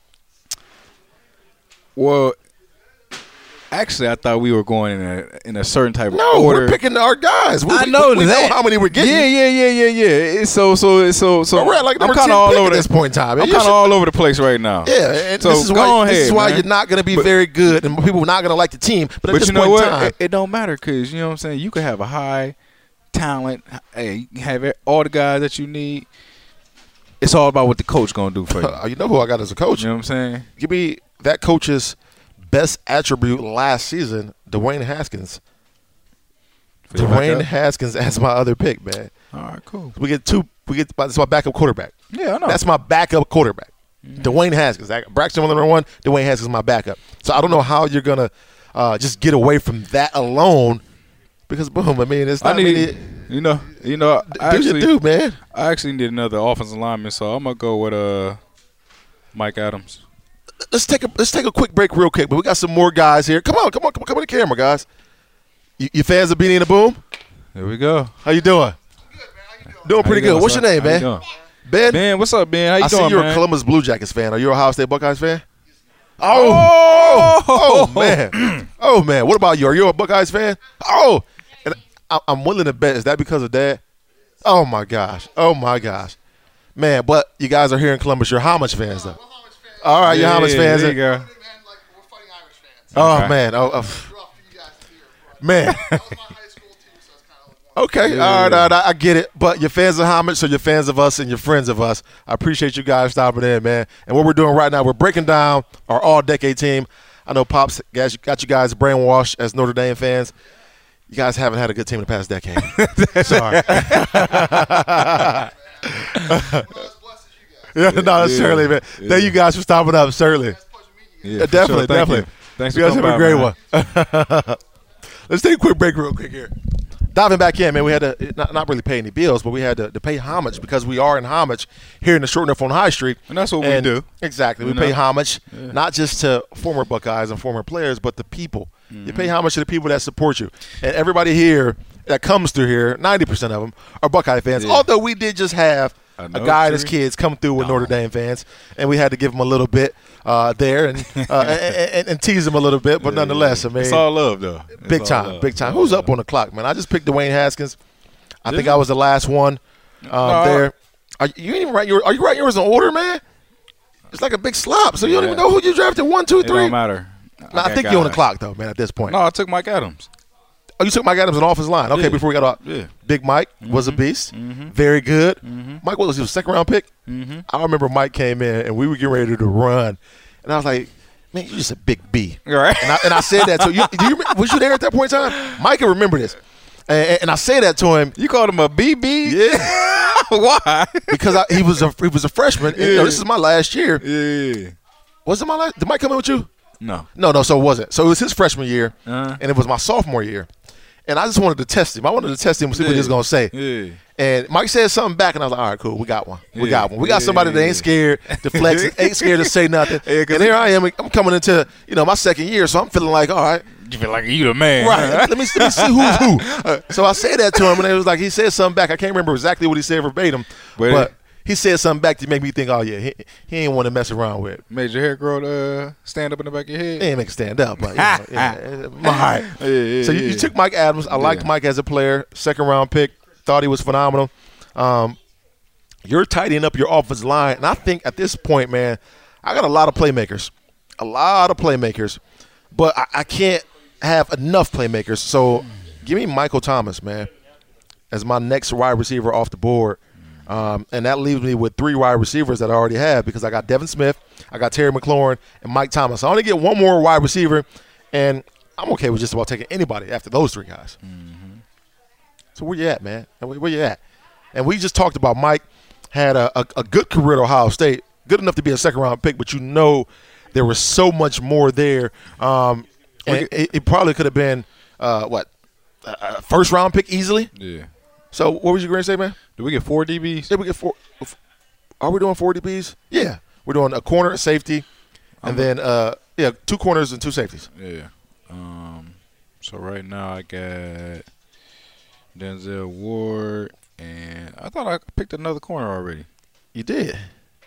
Well, actually, I thought we were going in a in a certain type no, of order. No, we're picking our guys. We, I know we, we that. know how many we're getting. Yeah, yeah, yeah, yeah, yeah. It's so, so, so, so. But we're at like number I'm kind of all over at this point in time. I'm kind of all over the place right now. Yeah, and so this is go why, on this ahead, is why man. you're not going to be but, very good, and people are not going to like the team. But, at but this you know point what? in time, it, it don't matter because you know what I'm saying. You could have a high talent. Hey, you have all the guys that you need. It's all about what the coach gonna do for you. You know who I got as a coach? You know what I'm saying? Give me that coach's best attribute last season, Dwayne Haskins. Dwayne Haskins as my other pick, man. All right, cool. We get two. We get that's my backup quarterback. Yeah, I know. That's my backup quarterback. Mm-hmm. Dwayne Haskins. Braxton number one. Dwayne Haskins is my backup. So I don't know how you're gonna uh, just get away from that alone. Because boom, I mean, it's not I need, really. You know, you know. I do actually, you do, man? I actually need another offensive lineman, so I'm gonna go with uh, Mike Adams. Let's take a let's take a quick break, real quick. But we got some more guys here. Come on, come on, come on, come on the camera, guys. You, you fans of Beanie and the Boom? Here we go. How you doing? Good, man. How you doing? Doing pretty good. Doing, What's your name, How man? You Ben. Ben, what's up, Ben? How you I doing, see you're man? a Columbus Blue Jackets fan. Are you a Ohio State Buckeyes fan? Oh, oh, oh man, oh man. What about you? Are you a Buckeyes fan? Oh, and I, I'm willing to bet. Is that because of that? Oh my gosh. Oh my gosh, man. But you guys are here in Columbus. You're Homage fans, though. All right, you're Yeah, Homage fans. there you go. Oh Okay. man. Oh, oh. man. Okay, Yeah. all right, all right, I get it. But you're fans of Homage, so you're fans of us and you're friends of us. I appreciate you guys stopping in, man. And what we're doing right now, we're breaking down our all-decade team. I know Pops got you, got you guys brainwashed as Notre Dame fans. You guys haven't had a good team in the past decade. Sorry. yeah, no, Yeah. certainly, man. Yeah. Thank you guys for stopping up, certainly. Yeah, Uh, for definitely, sure. Thank definitely. you. Thanks You for guys have coming a by, great man. one. Let's take a quick break real quick here. Diving back in, man, we had to not, not really pay any bills, but we had to, to pay homage because we are in homage here in the Short North on High Street. And that's what we And do. Exactly. We You pay know? homage Yeah. not just to former Buckeyes and former players, but the people. Mm-hmm. You pay homage to the people that support you. And everybody here that comes through here, ninety percent of them are Buckeye fans, Yeah. although we did just have a Another guy and his three? kids come through with No. Notre Dame fans, and we had to give him a little bit uh, there and, uh, and, and and tease him a little bit, but Yeah, nonetheless, yeah. I mean, it's all love though. It's big all time, love. big time. It's all Who's love. up on the clock, man? I just picked Dwayne Haskins. I Did think you? I was the last one um, No. there. Are you ain't even write your? Are you writing yours in order, man? It's like a big slop, so you don't Yeah. even know who you drafted one, two, It three. don't matter. No, I got think you're on the guys. clock though, man. At this point, No, I took Mike Adams. oh, you took Mike Adams and off his line. Okay, Yeah. before we got off, Yeah. Big Mike was a beast, Mhm. very good. Mhm. Mike what was he was a second round pick? Mm-hmm. I remember Mike came in and we were getting ready to run, and I was like, "Man, you're just a big B." All right. And I, and I said that to you. Do you remember, was you there at that point in time? Mike can remember this, and, and I say that to him. You called him a B B? Yeah. Why? Because I, he was a he was a freshman. And, you know, this is my last year. Yeah. Was it my last? Did Mike come in with you? No. No, no. So it wasn't. So it was his freshman year, Uh-huh. and it was my sophomore year. And I just wanted to test him. I wanted to test him and see what he was Yeah. gonna say. Yeah. And Mike said something back, and I was like, "All right, cool. We got one. We Yeah. got one. We got Yeah, somebody that yeah, ain't scared to flex, ain't scared to say nothing." Yeah, 'cause and here I am. I'm coming into you know my second year, so I'm feeling like, all right, You feel like you the man. right. let me let me see who's who. So I said that to him, and it was like he said something back. I can't remember exactly what he said verbatim, But- but he said something back to make me think, oh yeah, he, he ain't want to mess around with. Made your hair grow to uh, stand up in the back of your head. He ain't make it stand up, but you know, yeah, all right. Yeah, yeah, So you, yeah. you took Mike Adams. I liked Yeah. Mike as a player. Second round pick. Thought he was phenomenal. Um, you're tidying up your offensive line, and I think at this point, man, I got a lot of playmakers, a lot of playmakers, but I, I can't have enough playmakers. So give me Michael Thomas, man, as my next wide receiver off the board. Um, and that leaves me with three wide receivers that I already have because I got Devin Smith, I got Terry McLaurin, and Mike Thomas. I only get one more wide receiver, and I'm okay with just about taking anybody after those three guys. Mm-hmm. So where you at, man? Where, where you at? And we just talked about Mike had a, a, a good career at Ohio State, good enough to be a second-round pick, but you know there was so much more there. Um, and it, it probably could have been, uh, what, a first-round pick easily? Yeah. So what was you going to say, man? Do we get four D Bs? Did we get four? Are we doing four D Bs? Yeah, we're doing a corner, a safety, and I'm then uh, yeah, two corners and two safeties. Yeah. Um. So right now I got Denzel Ward, and I thought I picked another corner already. You did.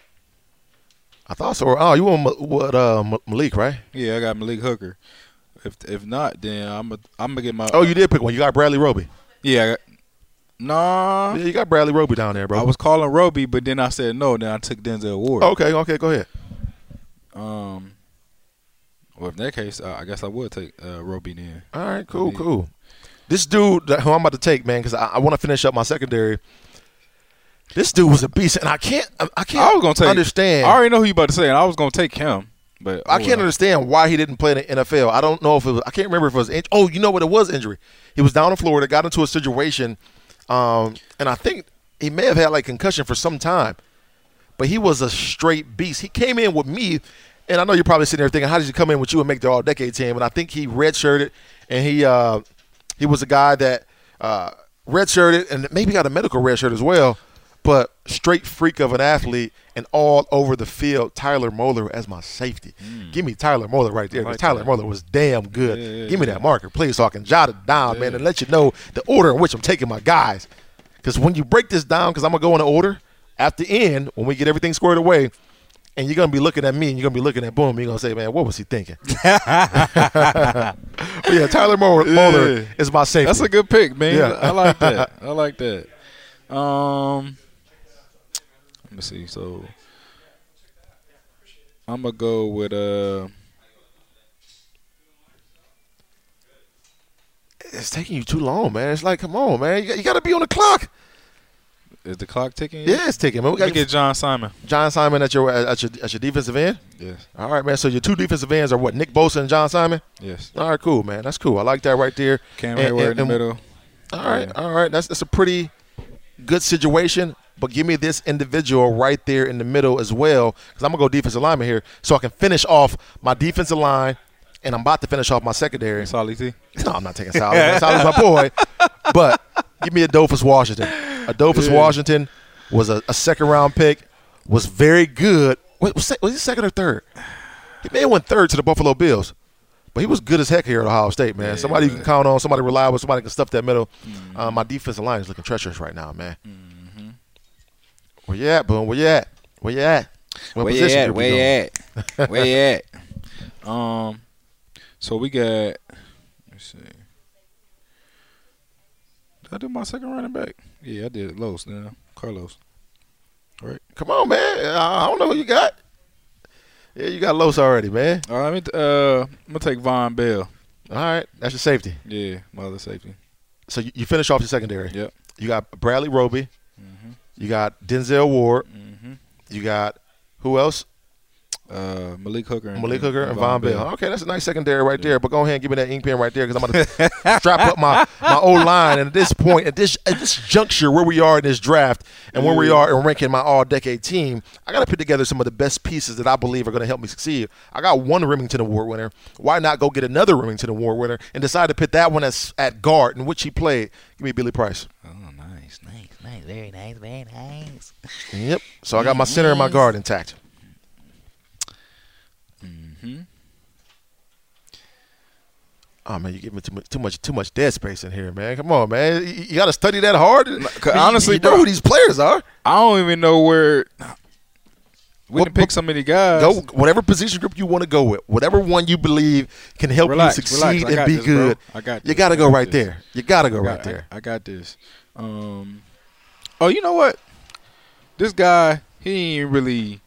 I thought so. Oh, you want Ma- what? Uh, Ma- Malik, right? Yeah, I got Malik Hooker. If if not, then I'm a, I'm gonna get my. Oh, you did pick one. You got Bradley Roby. Yeah. I got, nah. Yeah, you got Bradley Roby down there, bro. I was calling Roby, but then I said no. Then I took Denzel Ward. Okay, okay, go ahead. Um. Well, in that case, uh, I guess I would take uh, Roby then. All right, cool, Yeah. cool. This dude that, who I'm about to take, man, because I, I want to finish up my secondary. This dude was a beast, and I can't, I, I can't I was gonna take. understand. I already know who you about to say, and I was gonna take him, but I oh, can't well. understand why he didn't play in the N F L. I don't know if it was. I can't remember if it was. In, oh, you know what? It was injury. He was down in Florida, got into a situation, um, and I think he may have had like concussion for some time. But he was a straight beast. He came in with me, and I know you're probably sitting there thinking, how did you come in with you and make the All-Decade team? And I think he redshirted, and he uh, he was a guy that uh, redshirted, and maybe got a medical red shirt as well, but straight freak of an athlete and all over the field. Tyler Moeller as my safety. Mm. Give me Tyler Moeller right there. Like Tyler Moeller was damn good. Yeah, yeah, Give me yeah. that marker, please, so I can jot it down, yeah. man, and let you know the order in which I'm taking my guys. Because when you break this down, because I'm going to go in the order, at the end, when we get everything squared away, and you're going to be looking at me and you're going to be looking at Boom, you're going to say, man, what was he thinking? But yeah, Tyler Moeller, Moeller yeah. is my safety. That's a good pick, man. Yeah. I like that. I like that. Um, let me see. So I'm going to go with uh, – it's taking you too long, man. It's like, come on, man. You got, you got to be on the clock. Is the clock ticking? Yeah, it's ticking, man. We got to get John Simon. John Simon at your at your at your defensive end. Yes. All right, man. So your two defensive ends are what? Nick Bosa and John Simon. Yes. All right, cool, man. That's cool. I like that right there. Cam Hayward in the middle. All right, yeah. all right. That's that's a pretty good situation. But give me this individual right there in the middle as well, because I'm gonna go defensive lineman here, so I can finish off my defensive line, and I'm about to finish off my secondary. Solly T. No, I'm not taking Solly. Solly's my boy. But give me Adolphus Washington. Adolphus yeah. Washington was a, a second-round pick, was very good. Wait, was, was he second or third? He may have went third to the Buffalo Bills, but he was good as heck here at Ohio State, man. Yeah, somebody you can count on, somebody reliable, somebody can stuff that middle. Mm-hmm. Uh, my defensive line is looking treacherous right now, man. Mm-hmm. Where you at, Boom? Where you at? Where you at? What Where you at? Where you at? Where you at? Um, so we got, let me see. Did I do my second running back? Yeah, I did. Los now. Carlos. All right. Come on, man. I don't know who you got. Yeah, you got Los already, man. All right, let me uh, I'm going to take Von Bell. All right. That's your safety. Yeah, my other safety. So you, you finish off your secondary. Yep. You got Bradley Roby. Mm-hmm. You got Denzel Ward. Mm-hmm. You got who else? Uh, Malik Hooker and Malik Hooker and, and Von, Von Bell. Bell. Okay, that's a nice secondary right yeah. there. But go ahead and give me that ink pen right there, because I'm going to strap up my, my old line. And at this point, at this at this juncture where we are in this draft and where we are in ranking my all-decade team, I got to put together some of the best pieces that I believe are going to help me succeed. I got one Remington Award winner. Why not go get another Remington Award winner and decide to put that one as, at guard, in which he played? Give me Billy Price. Oh, nice, nice, nice. Very nice, very nice. Yep. So I got my center and my guard intact. Mm-hmm. Oh man, you give me too much, too much, too much dead space in here, man. Come on, man. You, you got to study that hard. Honestly, you, you know bro, who these players are. I don't even know where. We well, can pick so many guys. Go whatever position group you want to go with, whatever one you believe can help relax, you succeed and be this, good. Bro. I got. This. You got to go right this. there. You got to go got, right there. I, I got this. Um. Oh, you know what? This guy, he ain't really.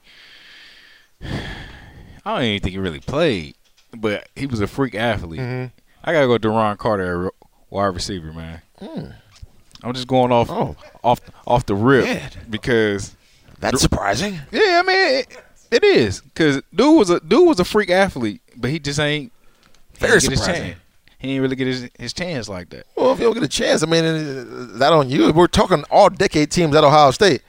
I don't even think he really played, but he was a freak athlete. Mm-hmm. I gotta go Deron Carter at wide receiver, man. Mm. I'm just going off oh. off off the rip man. because that's surprising. Yeah, I mean it, it is, because dude was a dude was a freak athlete, but he just ain't very surprising. He ain't really get his his chance like that. Well, if you don't get a chance, I mean, that on you. If we're talking all decade teams at Ohio State,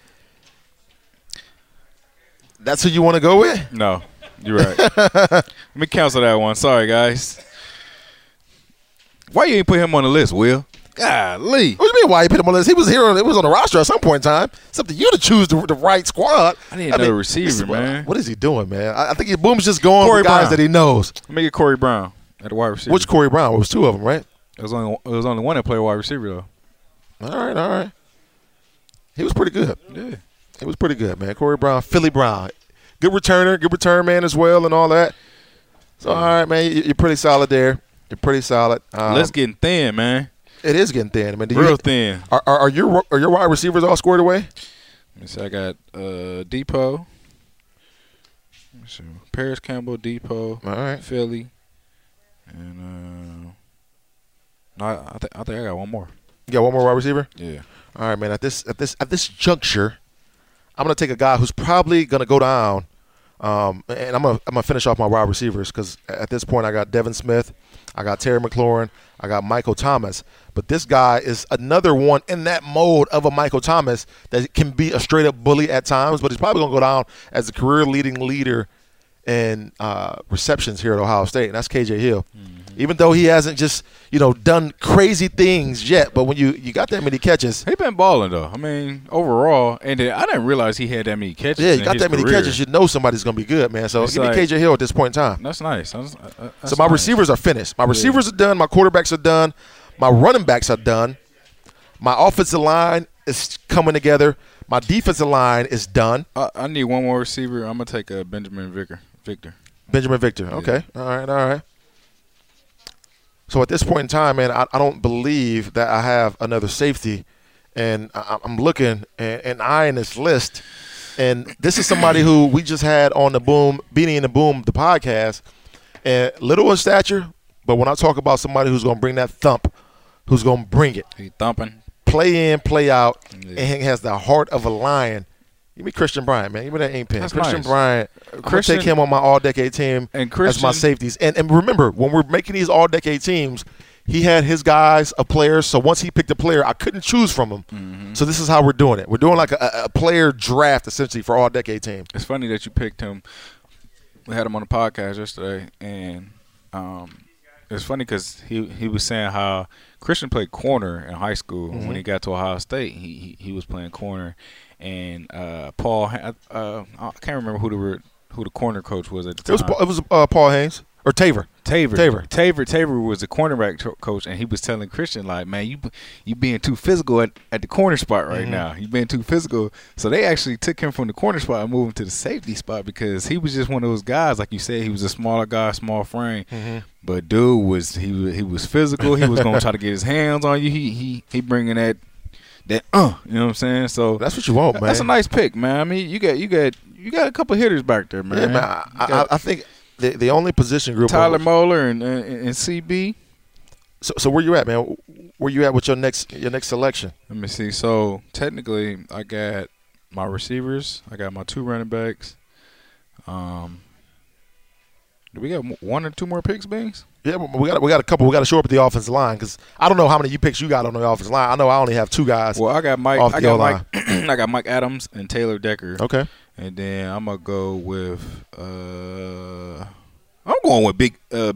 that's who you want to go with? No. You're right. Let me cancel that one. Sorry, guys. Why you ain't put him on the list, Will? Golly. What do you mean why you put him on the list? He was here. On, he was on the roster at some point in time. It's up to you to choose the, the right squad. I need another receiver, is, man. What is he doing, man? I, I think he, Boom's just going Corey with guys Brown. that he knows. Let me get Corey Brown at the wide receiver. Which Corey Brown? It was two of them, right? It was only it was only one that played wide receiver, though. All right, all right. He was pretty good. Yeah. He was pretty good, man. Corey Brown, Philly Brown. Good returner, good return man as well and all that. So, all right, man, you're pretty solid there. You're pretty solid. Um, Let's getting thin, man. It is getting thin, man. Do Real you, thin. Are, are, are your are your wide receivers all squared away? Let me see. I got uh, Depot. Let me see. Paris Campbell, Depot. All right. Philly. And uh, no, I, I think I think I got one more. You got one more wide receiver? Yeah. All right, man. At this at this at this juncture, I'm gonna take a guy who's probably gonna go down. Um, and I'm gonna I'm gonna finish off my wide receivers, because at this point I got Devin Smith, I got Terry McLaurin, I got Michael Thomas. But this guy is another one in that mode of a Michael Thomas that can be a straight up bully at times, but he's probably gonna go down as a career leading leader in uh, receptions here at Ohio State, and that's K J Hill. Mm-hmm. Even though he hasn't just, you know, done crazy things yet, but when you, you got that many catches. He been balling, though. I mean, overall. And then I didn't realize he had that many catches Yeah, you in got his that many career. catches, you know somebody's going to be good, man. So It's give like- me K J Hill at this point in time. That's nice. That's, uh, that's So my nice. receivers are finished. My receivers are done. My quarterbacks are done. My running backs are done. My offensive line is coming together. My defensive line is done. I, I need one more receiver. I'm going to take a Benjamin Vicker. Victor. Benjamin Victor. Okay. All right. All right. So at this point in time, man, I, I don't believe that I have another safety. And I, I'm looking and, and eyeing this list. And this is somebody who we just had on the Boom, Beanie and the Boom, the podcast. And little in stature, but when I talk about somebody who's going to bring that thump, who's going to bring it, He thumping. play in, play out, Yeah. and he has the heart of a lion. Give me Christian Bryant, man. Give me that ink pen. That's Christian nice. Bryant. I'm Christian- going to take him on my all-decade team And as my Christian- safeties. And, and remember, when we're making these all-decade teams, he had his guys of players. So once he picked a player, I couldn't choose from him. Mm-hmm. So this is how we're doing it. We're doing like a, a player draft, essentially, for all-decade team. It's funny that you picked him. We had him on the podcast yesterday, and um, it's funny because he he was saying how Christian played corner in high school. Mm-hmm. When he got to Ohio State, he he, he was playing corner, and uh, Paul Ha- uh, I can't remember who the re- who the corner coach was at the It was, time. it was uh, Paul Haynes. Or Taver. Taver. Taver. Taver. Taver was the cornerback to- coach, and he was telling Christian, like, man, you you being too physical at, at the corner spot right Mm-hmm. now. You being too physical. So they actually took him from the corner spot and moved him to the safety spot because he was just one of those guys, like you said, he was a smaller guy, small frame. Mm-hmm. But dude was he was- he was physical. He was going to try to get his hands on you. He he he bringing that that uh, you know what I'm saying? So That's what you want, man. that's a nice pick, man. I mean, you got you got you got a couple hitters back there, man. Yeah, man. You I, I, got I think the, the only position group. Tyler Moeller and, and and C B. So, so where you at, man? Where you at with your next your next selection? Let me see. So technically, I got my receivers. I got my two running backs. Um, do we got mo- one or two more picks, Bings? Yeah, we got we got a couple. We got to shore up the offensive line because I don't know how many you picks you got on the offensive line. I know I only have two guys. Well, I got Mike. Off I the got O-line. Mike. I got Mike Adams and Taylor Decker. Okay. And then I'm gonna go with. Uh, I'm going with big uh,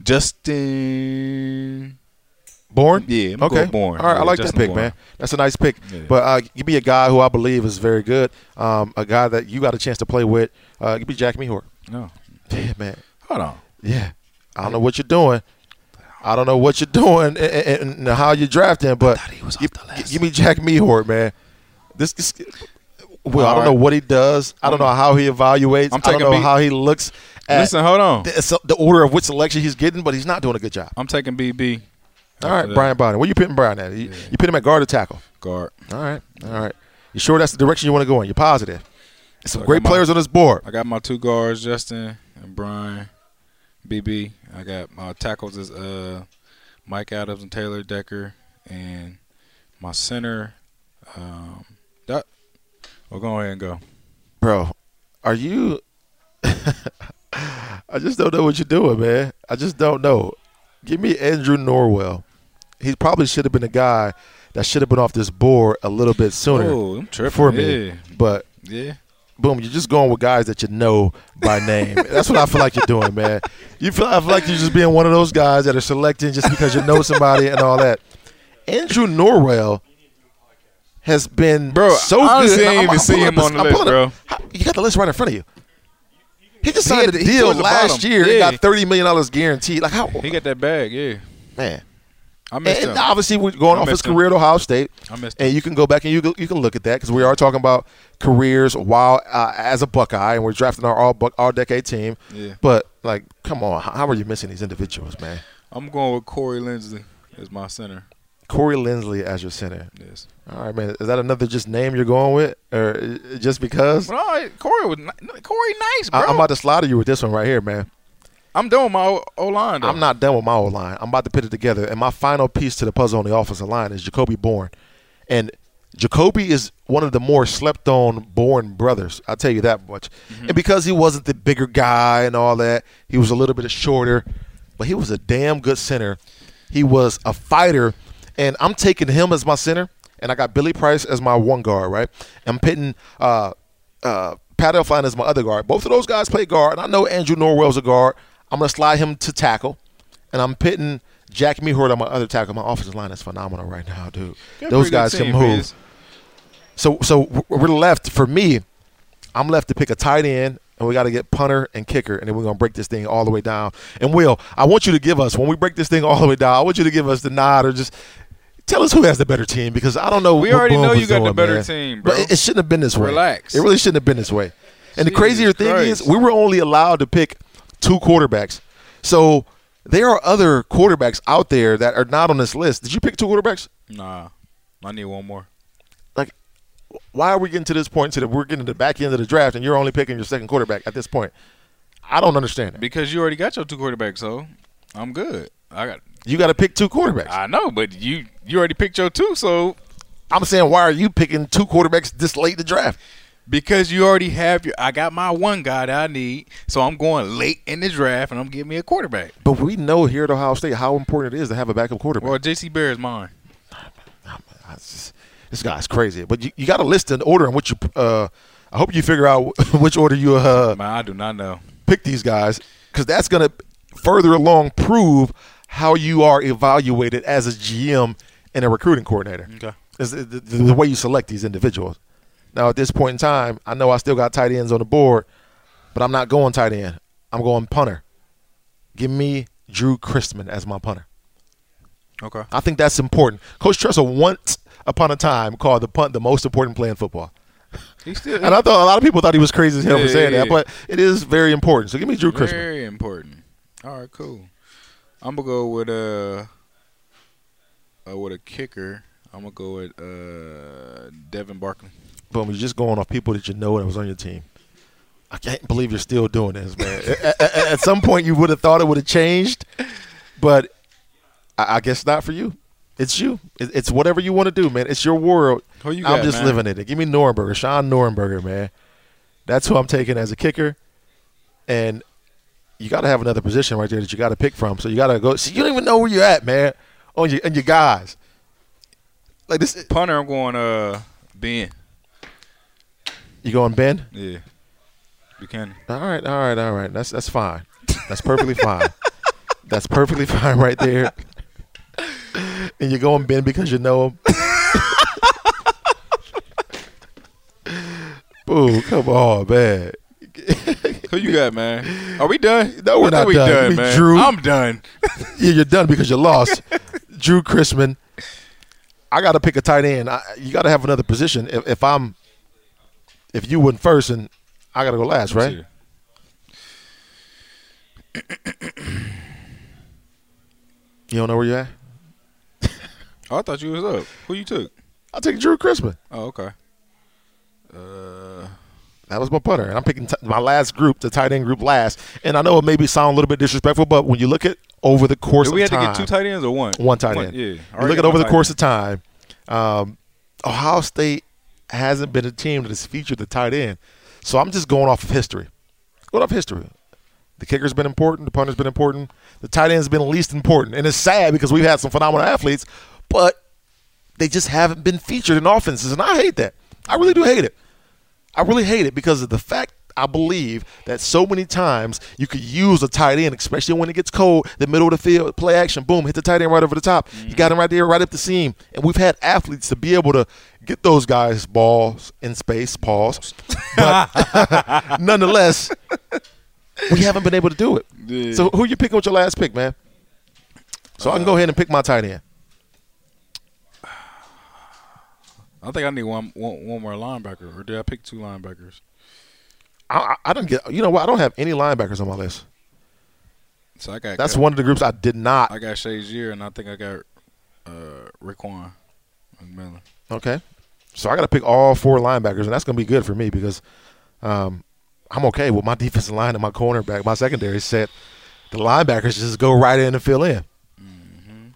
Justin. Bourne? Yeah, I'm gonna okay. go Bourne. All right, Yeah, I like Justin that pick, Bourne. man. That's a nice pick. Yeah. But uh, give me a guy who I believe is very good. Um, a guy that you got a chance to play with. Uh, give me Jack Mehort. No, Yeah, man. hold on. Yeah. I don't know what you're doing. I don't know what you're doing and, and, and how you're drafting, but thought he was off give, the list. give me Jack Mehort, man. This, this well, I All don't know right. what he does. I don't know how he evaluates. I'm I don't taking know B- how he looks at Listen, hold on. the, the order of which selection he's getting, but he's not doing a good job. I'm taking B B. All right, Brian Bonner. Where you pitting Brian at? You, you put him at guard or tackle? Guard. All right, all right. You sure that's the direction you want to go in? You're positive. There's some So I great got my- players on this board. I got my two guards, Justin and Brian, B B. I got my tackles is uh, Mike Adams and Taylor Decker, and my center. Um, that. Well, go ahead and go. Bro, are you – I just don't know what you're doing, man. I just don't know. Give me Andrew Norwell. He probably should have been a guy that should have been off this board a little bit sooner Oh, I'm tripping. for me. Yeah. But, Yeah. boom, you're just going with guys that you know by name. That's what I feel like you're doing, man. You feel I feel like you're just being one of those guys that are selecting just because you know somebody and all that. Andrew Norwell has been Bro, so honestly, good. I ain't even see pulling him up on the I'm list, pulling up- bro. How- You got the list right in front of you. He just He signed had a the- he deal towards the last bottom. year. He Yeah. got thirty million dollars guaranteed. Like how? He got that bag, yeah. Man. I missed And him. obviously, we're going I off his missed him. career at Ohio State. I missed And him. you can go back and you can, you can look at that because we are talking about careers while uh, as a Buckeye, and we're drafting our all buck, all decade team. Yeah. But like, come on, how, how are you missing these individuals, man? I'm going with Corey Linsley as my center. Corey Linsley as your center. Yes. All right, man. Is that another just name you're going with, or uh, just because? But all right, Corey was ni- Corey nice, bro. I, I'm about to slaughter you with this one right here, man. I'm doing my O line though. I'm not done with my old line. I'm about to put it together. And my final piece to the puzzle on the offensive line is Jacoby Bourne. And Jacoby is one of the more slept-on Bourne brothers. I'll tell you that much. Mm-hmm. And because he wasn't the bigger guy and all that, he was a little bit shorter. But he was a damn good center. He was a fighter. And I'm taking him as my center. And I got Billy Price as my one guard, right? I'm pitting uh, uh, Pat Elflein is my other guard. Both of those guys play guard, and I know Andrew Norwell's a guard. I'm going to slide him to tackle, and I'm pitting Jack Mehort on my other tackle. My offensive line is phenomenal right now, dude. They're Those pretty good guys can team, move. Biz. So, so we're left, for me, I'm left to pick a tight end, and we got to get punter and kicker, and then we're going to break this thing all the way down. And, Will, I want you to give us, when we break this thing all the way down, I want you to give us the nod or just tell us who has the better team, because I don't know We what already Boone know was you got the doing, better man. team, bro. But it, it shouldn't have been this way. Relax. It really shouldn't have been this way. And the Jesus crazier thing Christ. is we were only allowed to pick two quarterbacks. So there are other quarterbacks out there that are not on this list. Did you pick two quarterbacks? Nah, I need one more. Like, why are we getting to this point so that we're getting to the back end of the draft and you're only picking your second quarterback at this point? I don't understand it. Because you already got your two quarterbacks, so I'm good. I got. You got to pick two quarterbacks. I know, but you you already picked your two, so I'm saying, why are you picking two quarterbacks this late in the draft? because you already have your. I got my one guy that I need, so I'm going late in the draft, and I'm getting me a quarterback. But we know here at Ohio State how important it is to have a backup quarterback. Well, J C Bear is mine. Just, this guy's crazy. But you, you got to list an order in which you uh, – I hope you figure out which order you uh, Man, I do not know. pick these guys, because that's going to further along prove how you are evaluated as a G M and a recruiting coordinator. Okay. Is the, the, the way you select these individuals. Now, at this point in time, I know I still got tight ends on the board, but I'm not going tight end. I'm going punter. Give me Drew Christman as my punter. Okay. I think that's important. Coach Tressel once upon a time called the punt the most important play in football. He still. And I thought a lot of people thought he was crazy as hell Yeah, for saying yeah, that, yeah. but it is very important. So give me Drew Christman. Very important. All right, cool. I'm gonna go with a uh, with a kicker. I'm gonna go with uh, Devin Barkley. Boom, you're just going off people that you know that was on your team. I can't believe you're still doing this, man. at, at, at some point, you would have thought it would have changed, but I, I guess not for you. It's you. It, it's whatever you want to do, man. It's your world. Who you I'm got, just man? living in it. Give me Norrenberger, Sean Norrenberger, man. That's who I'm taking as a kicker, and you got to have another position right there that you got to pick from. So you got to go. See, you don't even know where you're at, man, on your and your guys. Like this, Punter, I'm going uh Ben. you going Ben? Yeah. Buchanan. All right, all right, all right. That's that's fine. That's perfectly fine. That's perfectly fine right there. And you're going Ben because you know him. Boo, come on, man. Who you got, man? Are we done? No, we're I think not we done. done, We man. drew. I'm done. Yeah, you're done because you lost. Drew Christman. I got to pick a tight end. I, you got to have another position. If, if I'm, if you went first and I got to go last, right? You don't know where you're at? Oh, I thought you was up. Who you took? I'll take Drew Christman. Oh, okay. Uh, That was my punter. And I'm picking t- my last group, the tight end group, last. And I know it maybe sound a little bit disrespectful, but when you look at over the course did we of have time. to get two tight ends or one? One tight end. Yeah. You look at over the course of time, um, Ohio State hasn't been a team that has featured the tight end. So I'm just going off of history. Going off history. The kicker's been important. The punter's been important. The tight end's been least important. And it's sad because we've had some phenomenal athletes, but they just haven't been featured in offenses. And I hate that. I really do hate it. I really hate it because of the fact I believe that so many times you could use a tight end, especially when it gets cold, the middle of the field, play action, boom, hit the tight end right over the top. Mm-hmm. You got him right there, right up the seam. And we've had athletes to be able to get those guys balls in space, pause. But nonetheless, we haven't been able to do it. Yeah. So who you picking with your last pick, man? So uh, I can go ahead and pick my tight end. I think I need one, one, one more linebacker, or did I pick two linebackers? I, I, I don't get. You know what? I don't have any linebackers on my list. So I got. That's got, one of the groups I did not. I got Shazier, and I think I got uh, Raekwon McMillan. Okay, so I got to pick all four linebackers, and that's going to be good for me because um, I'm okay with my defensive line and my cornerback, my secondary set. The linebackers just go right in and fill in. Mm-hmm.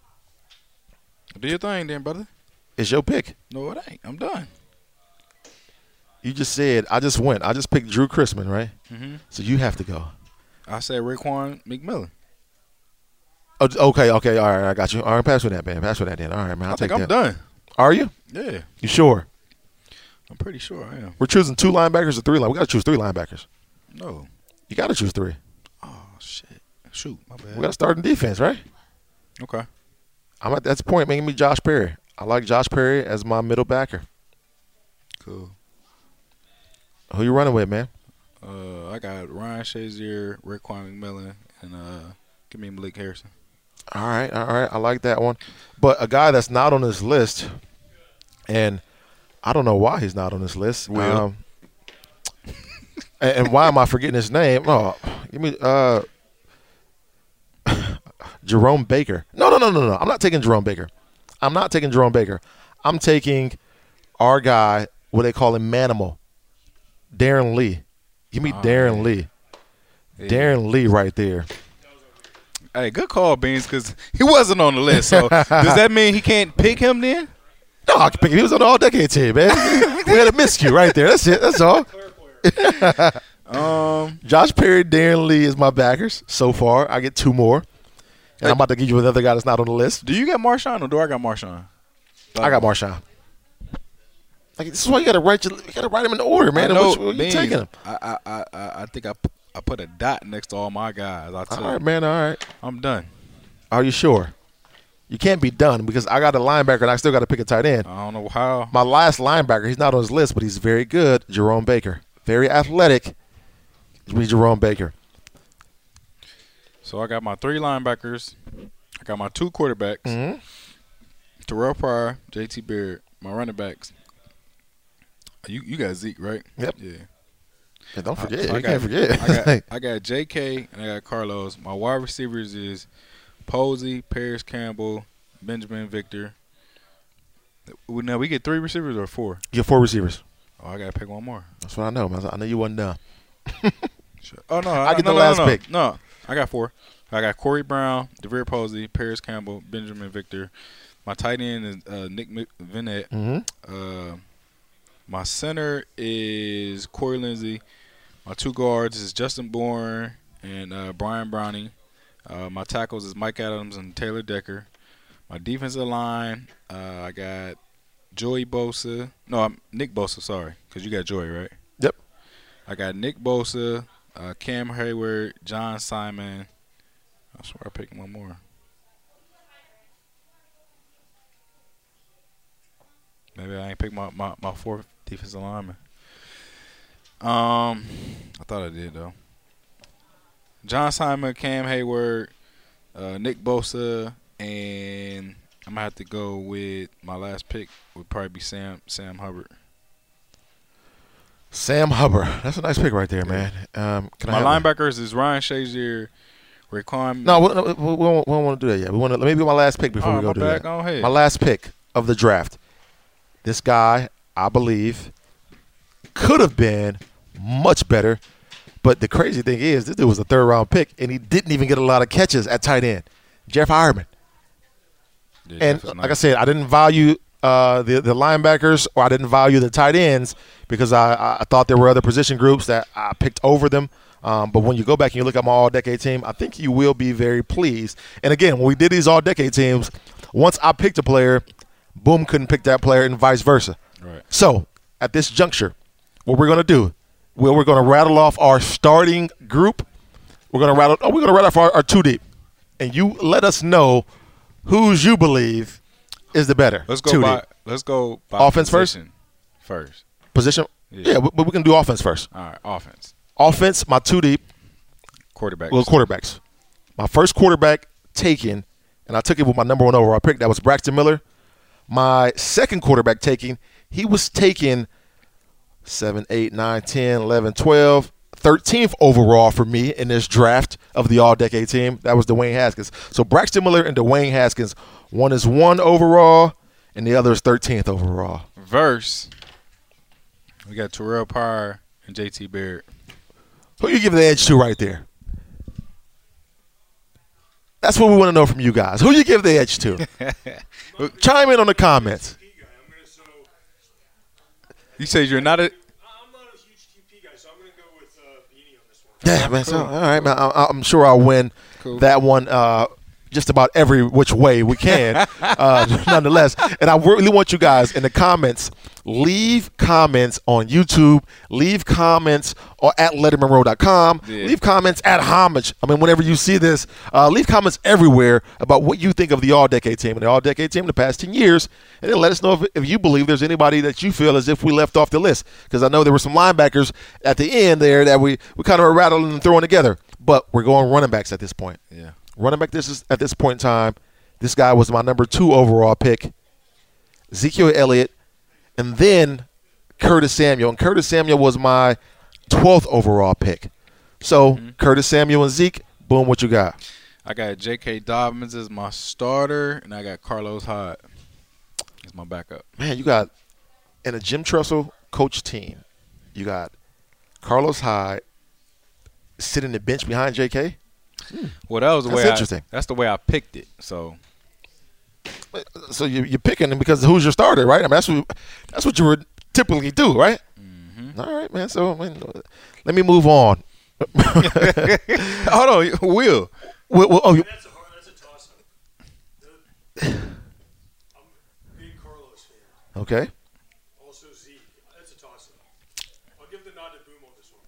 Do your thing, then, brother. It's your pick. No, it ain't. I'm done. You just said I just went. I just picked Drew Christman, right? Mm-hmm. So you have to go. I said Raekwon McMillan. Oh, okay, okay, all right, I got you. All right, pass with that, man. Pass with that, then. All right, man. I'll I think take I'm that. done. Are you? Yeah. You sure? I'm pretty sure I am. We're choosing two linebackers or three linebackers. We got to choose three linebackers. No. You got to choose three. Oh, shit. Shoot, my bad. We got to start in defense, right? Okay. I'm at that point making me Josh Perry. I like Josh Perry as my middle backer. Cool. Who you running with, man? Uh, I got Ryan Shazier, Raekwon McMillan, and uh, give me Malik Harrison. All right, all right. I like that one. But a guy that's not on this list, and I don't know why he's not on this list. Will. Um, and, and why am I forgetting his name? Oh, give me uh, Jerome Baker. No, no, no, no, no. I'm not taking Jerome Baker. I'm not taking Jerome Baker. I'm taking our guy, what they call him, Manimal, Darren Lee. Give me oh, Darren man. Lee. Yeah. Darren Lee right there. Hey, good call, Beans, because he wasn't on the list. So does that mean he can't pick him then? No, I can pick him. He was on the all-decade team, man. We had a miscue right there. That's it. That's all. Um, Josh Perry, Darren Lee is my backers so far. I get two more. And I'm about to give you another guy that's not on the list. do you got Marshawn or do I got Marshawn? I got Marshawn. Like, this is why you got to write your, you got to write them in order, man. I know, Which, you Beans, taking them? I, I, I, I think I, p- I put a dot next to all my guys. I took, All right, man. All right. I'm done. Are you sure? You can't be done because I got a linebacker and I still got to pick a tight end. I don't know how. My last linebacker, he's not on his list, but he's very good. Jerome Baker. Very athletic. It's me, Jerome Baker. So I got my three linebackers. I got my two quarterbacks. Mm-hmm. Terrell Pryor, J T Barrett. My running backs. You you got Zeke, right? Yep. Yeah. And don't forget. I, so you I got, can't forget. I got I got J K and I got Carlos. My wide receivers is Posey, Paris Campbell, Benjamin Victor. Now we get three receivers or four? You have four receivers. Oh, I gotta pick one more. That's what I know, man. I know you wasn't done. Sure. Oh no, I get no, the no, last no, no. pick. No, I got four. I got Corey Brown, DeVere Posey, Paris Campbell, Benjamin Victor. My tight end is uh, Nick Vinette. Mm-hmm. Uh, my center is Corey Lindsey. My two guards is Justin Bourne and uh, Brian Browning. Uh, my tackles is Mike Adams and Taylor Decker. My defensive line, uh, I got Joey Bosa. No, I'm Nick Bosa, sorry, because you got Joey, right? Yep. I got Nick Bosa, uh, Cam Hayward, John Simon. I swear I picked one more. Maybe I ain't picked my, my, my fourth defensive lineman. Um, I thought I did, though. John Simon, Cam Hayward, uh, Nick Bosa, and I'm going to have to go with my last pick would probably be Sam Sam Hubbard. Sam Hubbard. That's a nice pick right there, man. Um, can My I have linebackers is Ryan Shazier, Raekwon. No, we, we, we, don't, we don't want to do that yet. We want to. Let me do my last pick before Oh, we go my do bad. that. Go ahead. My last pick of the draft. This guy, I believe, could have been much better. But the crazy thing is, this dude was a third-round pick, and he didn't even get a lot of catches at tight end. Jeff Ireman. Yeah, And Jeff is like I nice. said, I didn't value uh, the the linebackers, or I didn't value the tight ends because I, I thought there were other position groups that I picked over them. Um, but when you go back and you look at my all-decade team, I think you will be very pleased. And again, when we did these all-decade teams, once I picked a player, Boom couldn't pick that player, and vice versa. Right. So at this juncture, what we're going to do, well, we're going to rattle off our starting group. We're going to rattle. Oh, we're going to rattle off our, our two deep, and you let us know whose you believe is the better. Let's go two by. deep. Let's go by Offense first? position First. Position. Yeah. Yeah, but we can do offense first. All right. Offense. Offense, my two deep. Quarterback. Well, quarterbacks. My first quarterback taken, and I took it with my number one overall pick. That was Braxton Miller. My second quarterback taken, he was taken seven, eight, nine, ten, eleven, twelve, thirteenth overall for me in this draft of the all-decade team. That was Dwayne Haskins. So Braxton Miller and Dwayne Haskins, one is one overall, and the other is thirteenth overall. Verse. We got Terrell Pryor and J T Barrett. Who you give the edge to right there? That's what we want to know from you guys. Who you give the edge to? Chime in on the comments. You said you're not a. I'm not a huge T P guy, so I'm going to go with uh, Beanie on this one. Yeah, man. So, all right, man. I, I'm sure I'll win Cool. that one uh, just about every which way we can, uh, nonetheless. And I really want you guys in the comments, leave comments on YouTube, leave comments or at letterman row dot com, Yeah. leave comments at Homage. I mean, whenever you see this, uh, leave comments everywhere about what you think of the All-Decade team and the All-Decade team in the past ten years, and then let us know if, if you believe there's anybody that you feel as if we left off the list, because I know there were some linebackers at the end there that we, we kind of were rattling and throwing together, but we're going running backs at this point. Yeah. Running back this is at this point in time, this guy was my number two overall pick, Ezekiel Elliott, and then Curtis Samuel. And Curtis Samuel was my twelfth overall pick. So mm-hmm. Curtis Samuel and Zeke, boom, what you got? I got J K. Dobbins as my starter, and I got Carlos Hyde as my backup. Man, you got in a Jim Tressel coach team, you got Carlos Hyde sitting the bench behind J K. Hmm. Well, that was the that's way interesting. I, that's the way I picked it. So, so you, you're picking him because who's your starter, right? I mean, that's what that's what you would typically do, right? Mm-hmm. All right, man. So I mean, let me move on. Hold on, Will. Will, Will oh, you, that's a hard, that's a toss up. I'm a big Carlos fan. Okay. Also Zeke. That's a toss up. I'll give the nod to Boom on this one.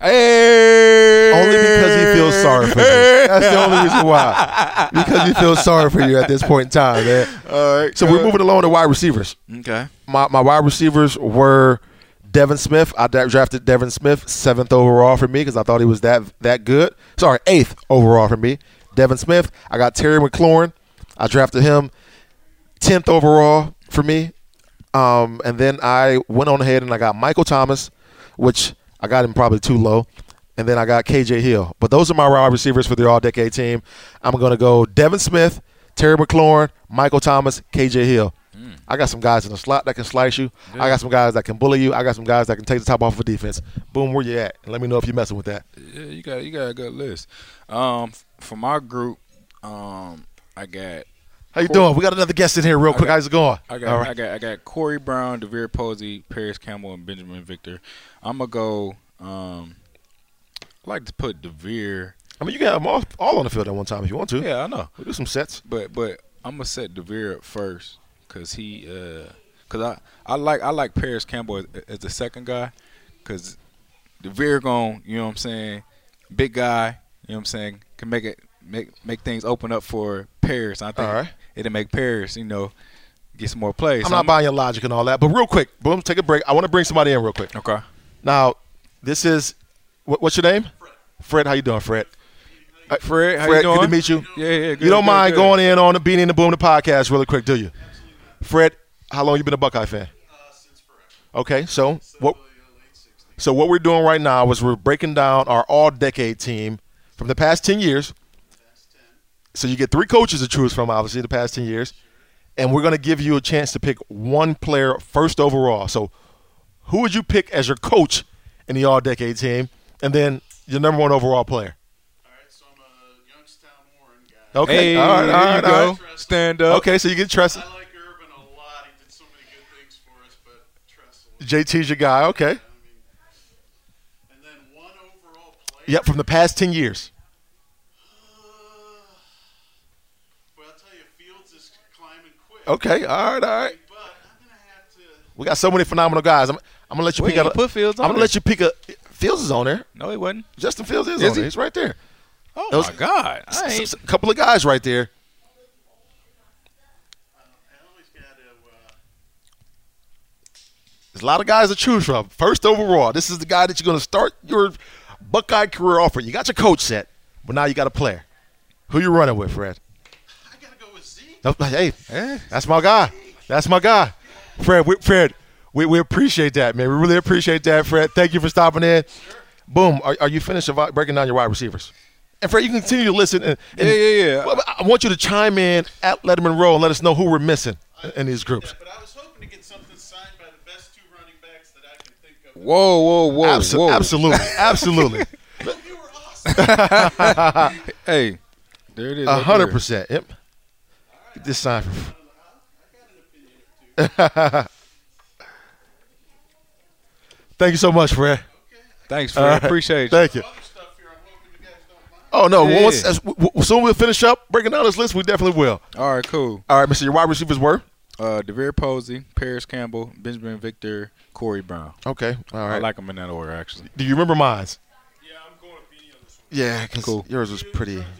Hey! Only because he feels sorry for you. That's the only reason why. Because he feels sorry for you at this point in time, man. All right. So we're moving along to wide receivers. Okay. My my wide receivers were Devin Smith. I drafted Devin Smith seventh overall for me because I thought he was that that good. Sorry, eighth overall for me. Devin Smith. I got Terry McLaurin. I drafted him tenth overall for me. Um, and then I went on ahead and I got Michael Thomas, which I got him probably too low. And then I got K J Hill. But those are my wide receivers for the All-Decade team. I'm going to go Devin Smith, Terry McLaurin, Michael Thomas, K J Hill. Mm. I got some guys in the slot that can slice you. Yeah. I got some guys that can bully you. I got some guys that can take the top off of defense. Boom, where you at? And let me know if you're messing with that. Yeah, you got you got a good list. Um, for my group, um, I got. How you Corey, doing? We got another guest in here real quick. Got, How's it going? I got, right. I got I got Corey Brown, DeVere Posey, Paris Campbell, and Benjamin Victor. I'm gonna go. Um, I like to put DeVere. I mean, you can have them all, all on the field at one time if you want to. Yeah, I know. We'll do some sets. But but I'm gonna set DeVere up first because he uh, cause I, I like I like Paris Campbell as, as the second guy because DeVere gon' you know what I'm saying, big guy, you know what I'm saying, can make it make make things open up for Paris. I think all right. It'll make Paris, you know, get some more plays. I'm so not I'm, buying your logic and all that, but real quick, boom, take a break. I want to bring somebody in real quick. Okay. Now, this is what, what's your name? Fred. Fred, how you doing, Fred? Fred, how Fred, you doing? good to meet you. Yeah, yeah, good. You don't good, mind good. going in on the Beanie and the Boom the podcast really quick, do you? Absolutely. Fred, how long you been a Buckeye fan? Uh, since forever. Okay, so So, what? uh, late sixties. So what we're doing right now is we're breaking down our all-decade team from the past ten years. Past ten. So you get three coaches to choose from, obviously, the past ten years. And we're going to give you a chance to pick one player first overall. So who would you pick as your coach in the all-decade team? And then your number one overall player. All right, so I'm a Youngstown Warren guy. Okay. Hey, all right, all there right, you all go. right. Stand up. Okay, so you get Tressel. I like Urban a lot. He did so many good things for us, but Tressel. J T's your guy. Okay. I mean, and then one overall player. Yep, from the past ten years. Well, I'll tell you, Fields is climbing quick. Okay, all right, all right. But I'm gonna have to. We got so many phenomenal guys. I'm, I'm gonna let you We pick ain't out. put Fields on I'm gonna there. let you pick a. Fields is on there. No, he wasn't. Justin Fields is, Is on he? there. He's right there. Oh Those- my God! I S- ain't. s- a couple of guys right there. Uh, I always got to. Uh, There's a lot of guys to choose from. First overall, this is the guy that you're gonna start your Buckeye career off with. You got your coach set, but now you got a player. Who you running with, Fred? I gotta go with Zeke. No, hey, Eh? that's my guy. That's my guy, Fred. We, Fred, we, we appreciate that, man. We really appreciate that, Fred. Thank you for stopping in. Boom. Are, are you finished about breaking down your wide receivers? And Fred, you can continue to listen. And, and Yeah, yeah, yeah. well, I want you to chime in at Letterman Row and let us know who we're missing in, in these groups. But I was hoping to get something signed by the best two running backs that I can think of. Whoa, whoa, whoa, Abso- whoa! Absolutely, absolutely, You were awesome. Hey, there it is. a right hundred there. percent. Yep. Get this sign. I got an opinion or two. Thank you so much, Fred. Thanks, All Fred. right. Appreciate you. Thank you. Other stuff here, I'm hoping you guys don't mind. Oh, no. Yeah. Once, as, w- w- soon we'll finish up breaking down this list, we definitely will. All right, cool. All right, Mister Your wide receivers were? Uh, DeVere Posey, Paris Campbell, Benjamin Victor, Corey Brown. Okay. All right. I like them in that order, actually. Do you remember mine? Yeah, I'm going with Beanie on this one. Yeah, 'cause Cool. yours was pretty. Uh,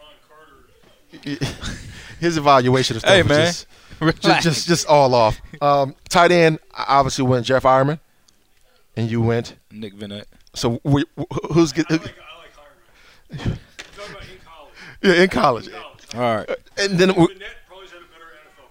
Deron Carter. His evaluation of stuff Hey, was man. just, just, just, just all off. Um, tight end, I obviously went Jeff Ironman, and you went. Nick Vinette. So we, who's get? I like, I like Hireman. You're talking about in college. Yeah, in college. In college. All right. And then we, Vinette probably had a better N F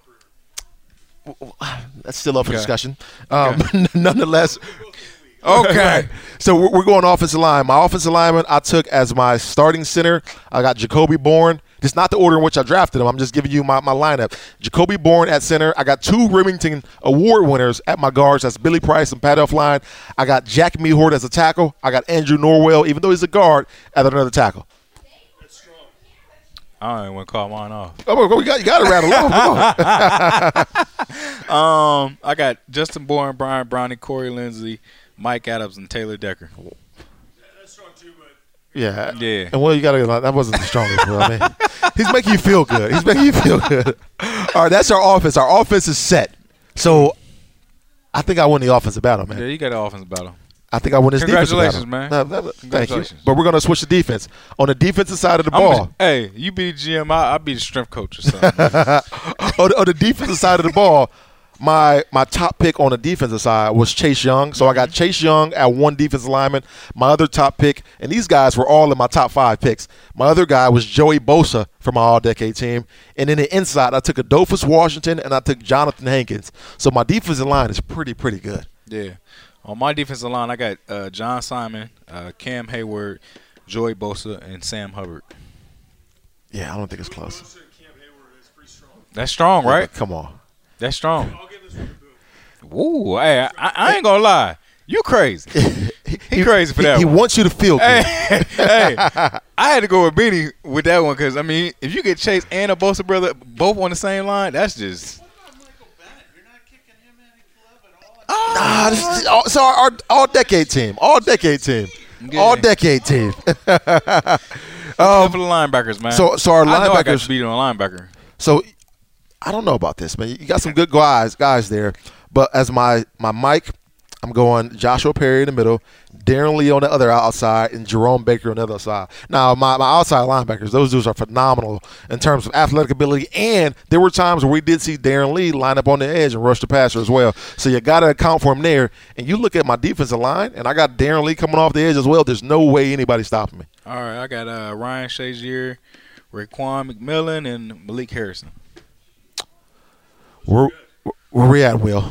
L career. that's still up for Okay. discussion. Um, nonetheless. Okay. Right. So we're we're going offensive line. My offensive lineman I took as my starting center. I got Jacoby Bourne. It's not the order in which I drafted him. I'm just giving you my, my lineup. Jacoby Bourne at center. I got two Remington Award winners at my guards. That's Billy Price and Pat Elfline. I got Jack Mehort as a tackle. I got Andrew Norwell, even though he's a guard, at another tackle. That's strong. I don't even want to call mine off. Oh, we got, you got to rattle off. Come on. Um, I got Justin Bourne, Brian Browning, Corey Lindsey, Mike Adams, and Taylor Decker. Yeah, that's strong too, but Yeah. Yeah. And well, you got to that wasn't the strongest, bro. I mean, he's making you feel good. He's making you feel good. All right, that's our offense. Our offense is set. So I think I won the offensive battle, man. Yeah, you got the offensive battle. I think I won this defensive battle. Congratulations, man. No, that- thank you. Congratulations. But we're going to switch the defense. On the defensive side of the I'm ball, just- hey, you be the G M, I, I'll be the strength coach or something. on, the, on the defensive side of the ball, my my top pick on the defensive side was Chase Young. So I got Chase Young at one defensive lineman. My other top pick, and these guys were all in my top five picks. My other guy was Joey Bosa from my all-decade team. And in the inside, I took Adolphus Washington and I took Jonathan Hankins. So my defensive line is pretty, pretty good. Yeah. On my defensive line, I got uh, John Simon, uh, Cam Hayward, Joey Bosa, and Sam Hubbard. Yeah, I don't think it's close. Bosa and Cam Hayward is pretty strong. That's strong, right? Come on. That's strong. I'll give this one to Boom. Ooh, hey, I, I ain't gonna lie. You crazy. He crazy for that He one. wants you to feel good. Hey, hey, I had to go with Beanie with that one because, I mean, if you get Chase and a Bosa brother both on the same line, that's just – Nah, this is all, so our, our all decade team, all decade team, Yeah. all decade team. um, for the linebackers, man. so- so our I know I got linebackers- to beat on a linebacker. So I don't know about this, man. You got some good guys, guys there. But as my my Mike, I'm going Joshua Perry in the middle, Darren Lee on the other outside, and Jerome Baker on the other side. Now, my, my outside linebackers, those dudes are phenomenal in terms of athletic ability. And there were times where we did see Darren Lee line up on the edge and rush the passer as well. So you got to account for him there. And you look at my defensive line, and I got Darren Lee coming off the edge as well. There's no way anybody stopping me. All right, I got uh, Ryan Shazier, Raekwon McMillan, and Malik Harrison. Where, where we at, Will?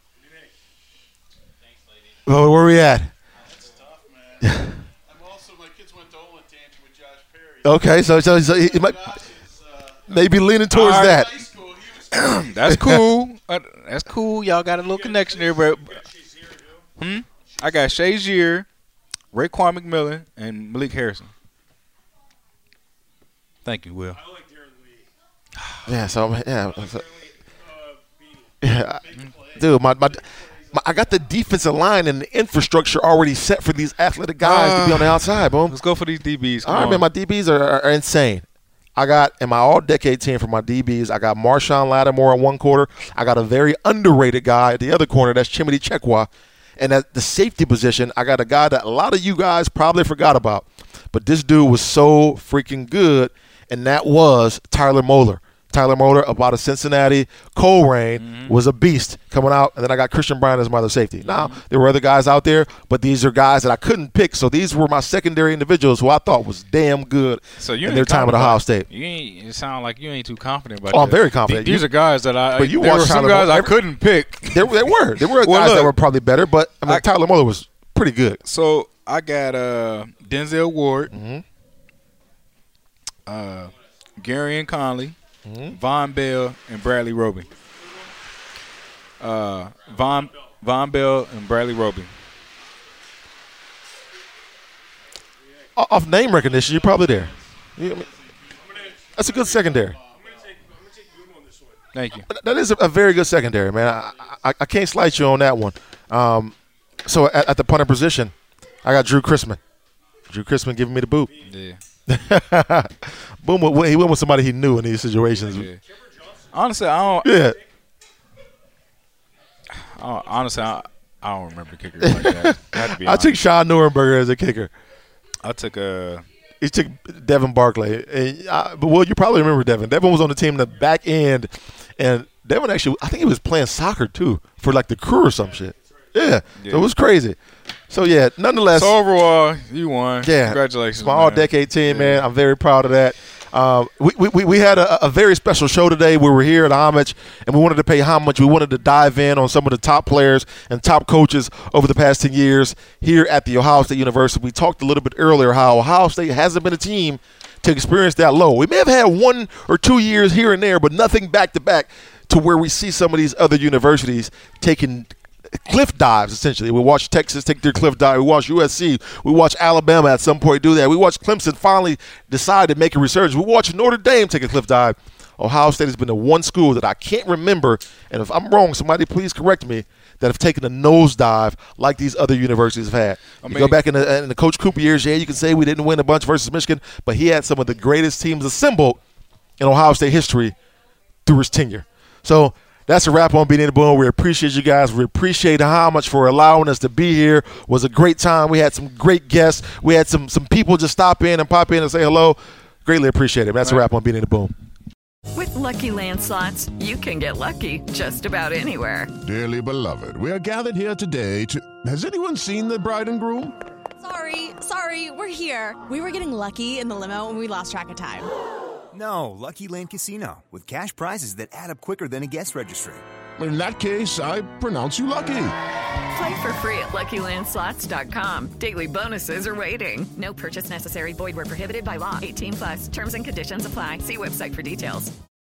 Well, where we at? That's tough, man. I'm also, my kids went to Olin Tangent with Josh Perry. Okay, so so, so he might Josh is, uh, maybe leaning towards All right. that. high school. He was That's cool. Uh, that's cool. Y'all got a little connection there, but hmm? I got Shazier, Raekwon McMillan, and Malik Harrison. Thank you, Will. I like Darren Lee. Yeah, so yeah, so, Darren Lee, uh, Beanie. yeah, dude, my, my my I got the defensive line and the infrastructure already set for these athletic guys to be on the outside. Boom. Let's go for these D Bs. Come All right, on. man, my D Bs are, are, are insane. I got in my all-decade team for my D Bs. I got Marshawn Lattimore at one quarter. I got a very underrated guy at the other corner. That's Chimity Chekwa. And at the safety position, I got a guy that a lot of you guys probably forgot about. But this dude was so freaking good, and that was Tyler Moeller. Tyler Moeller up out of Cincinnati. Colerain Mm-hmm. was a beast coming out. And then I got Christian Bryant as my other safety. Now, there were other guys out there, but these are guys that I couldn't pick. So these were my secondary individuals who I thought was damn good So you in ain't their time at confident Ohio about- State. You ain't. It sound like you ain't too confident about. Oh, I'm that. very confident. These You- are guys that I. But you there were watched some Tyler guys Moeller. I couldn't pick. There, there were. There were Well, guys that look, were probably better, but I mean, I- Tyler Moeller was pretty good. So I got uh, Denzel Ward, Mm-hmm. uh, Gary and Conley, Mm-hmm. Von Bell, and Bradley Roby. Uh, Von Von Bell and Bradley Roby. O- Off name recognition, you're probably there. You- I mean, I'm gonna, that's a good secondary. I'm gonna take, I'm gonna take Boom on this one. Thank you. That is a, a very good secondary, man. I, I, I can't slight you on that one. Um, so at, at the punter position, I got Drew Chrisman. Drew Chrisman giving me the boot. Yeah. Boom. He went with somebody he knew in these situations. Yeah. Honestly, I don't. Yeah. I don't, honestly, I, I don't remember kickers like that. I, have to be I honest. took Sean Nurenberger as a kicker. I took a. He took Devin Barclay. And I, but, well, you probably remember Devin. Devin was on the team in the back end, and Devin actually, I think he was playing soccer, too, for, like, the crew or some shit. Yeah. Yeah. So it was crazy. So, yeah, nonetheless. So, overall, you won. Yeah. Congratulations, It's my man. all-decade team, Yeah. man. I'm very proud of that. Um, we, we we had a, a very special show today. We were here at Homage, and we wanted to pay homage. We wanted to dive in on some of the top players and top coaches over the past ten years here at the Ohio State University. We talked a little bit earlier how Ohio State hasn't been a team to experience that low. We may have had one or two years here and there, but nothing back-to-back to where we see some of these other universities taking cliff dives, essentially. We watched Texas take their cliff dive. We watched U S C. We watched Alabama at some point do that. We watched Clemson finally decide to make a resurgence. We watched Notre Dame take a cliff dive. Ohio State has been the one school that I can't remember, and if I'm wrong, somebody please correct me, that have taken a nosedive like these other universities have had. I You mean, go back in the, in the Coach Cooper years, yeah, you can say we didn't win a bunch versus Michigan, but he had some of the greatest teams assembled in Ohio State history through his tenure. So that's a wrap on Beating the Boom. We appreciate you guys. We appreciate how much for allowing us to be here. It was a great time. We had some great guests. We had some some people just stop in and pop in and say hello. Greatly appreciate it. That's a wrap on Beating the Boom. With Lucky Land Slots, you can get lucky just about anywhere. Dearly beloved, we are gathered here today to... Has anyone seen the bride and groom? Sorry, sorry, we're here. We were getting lucky in the limo and we lost track of time. No, Lucky Land Casino, with cash prizes that add up quicker than a guest registry. In that case, I pronounce you lucky. Play for free at Lucky Land Slots dot com. Daily bonuses are waiting. No purchase necessary. Void where prohibited by law. eighteen plus. Terms and conditions apply. See website for details.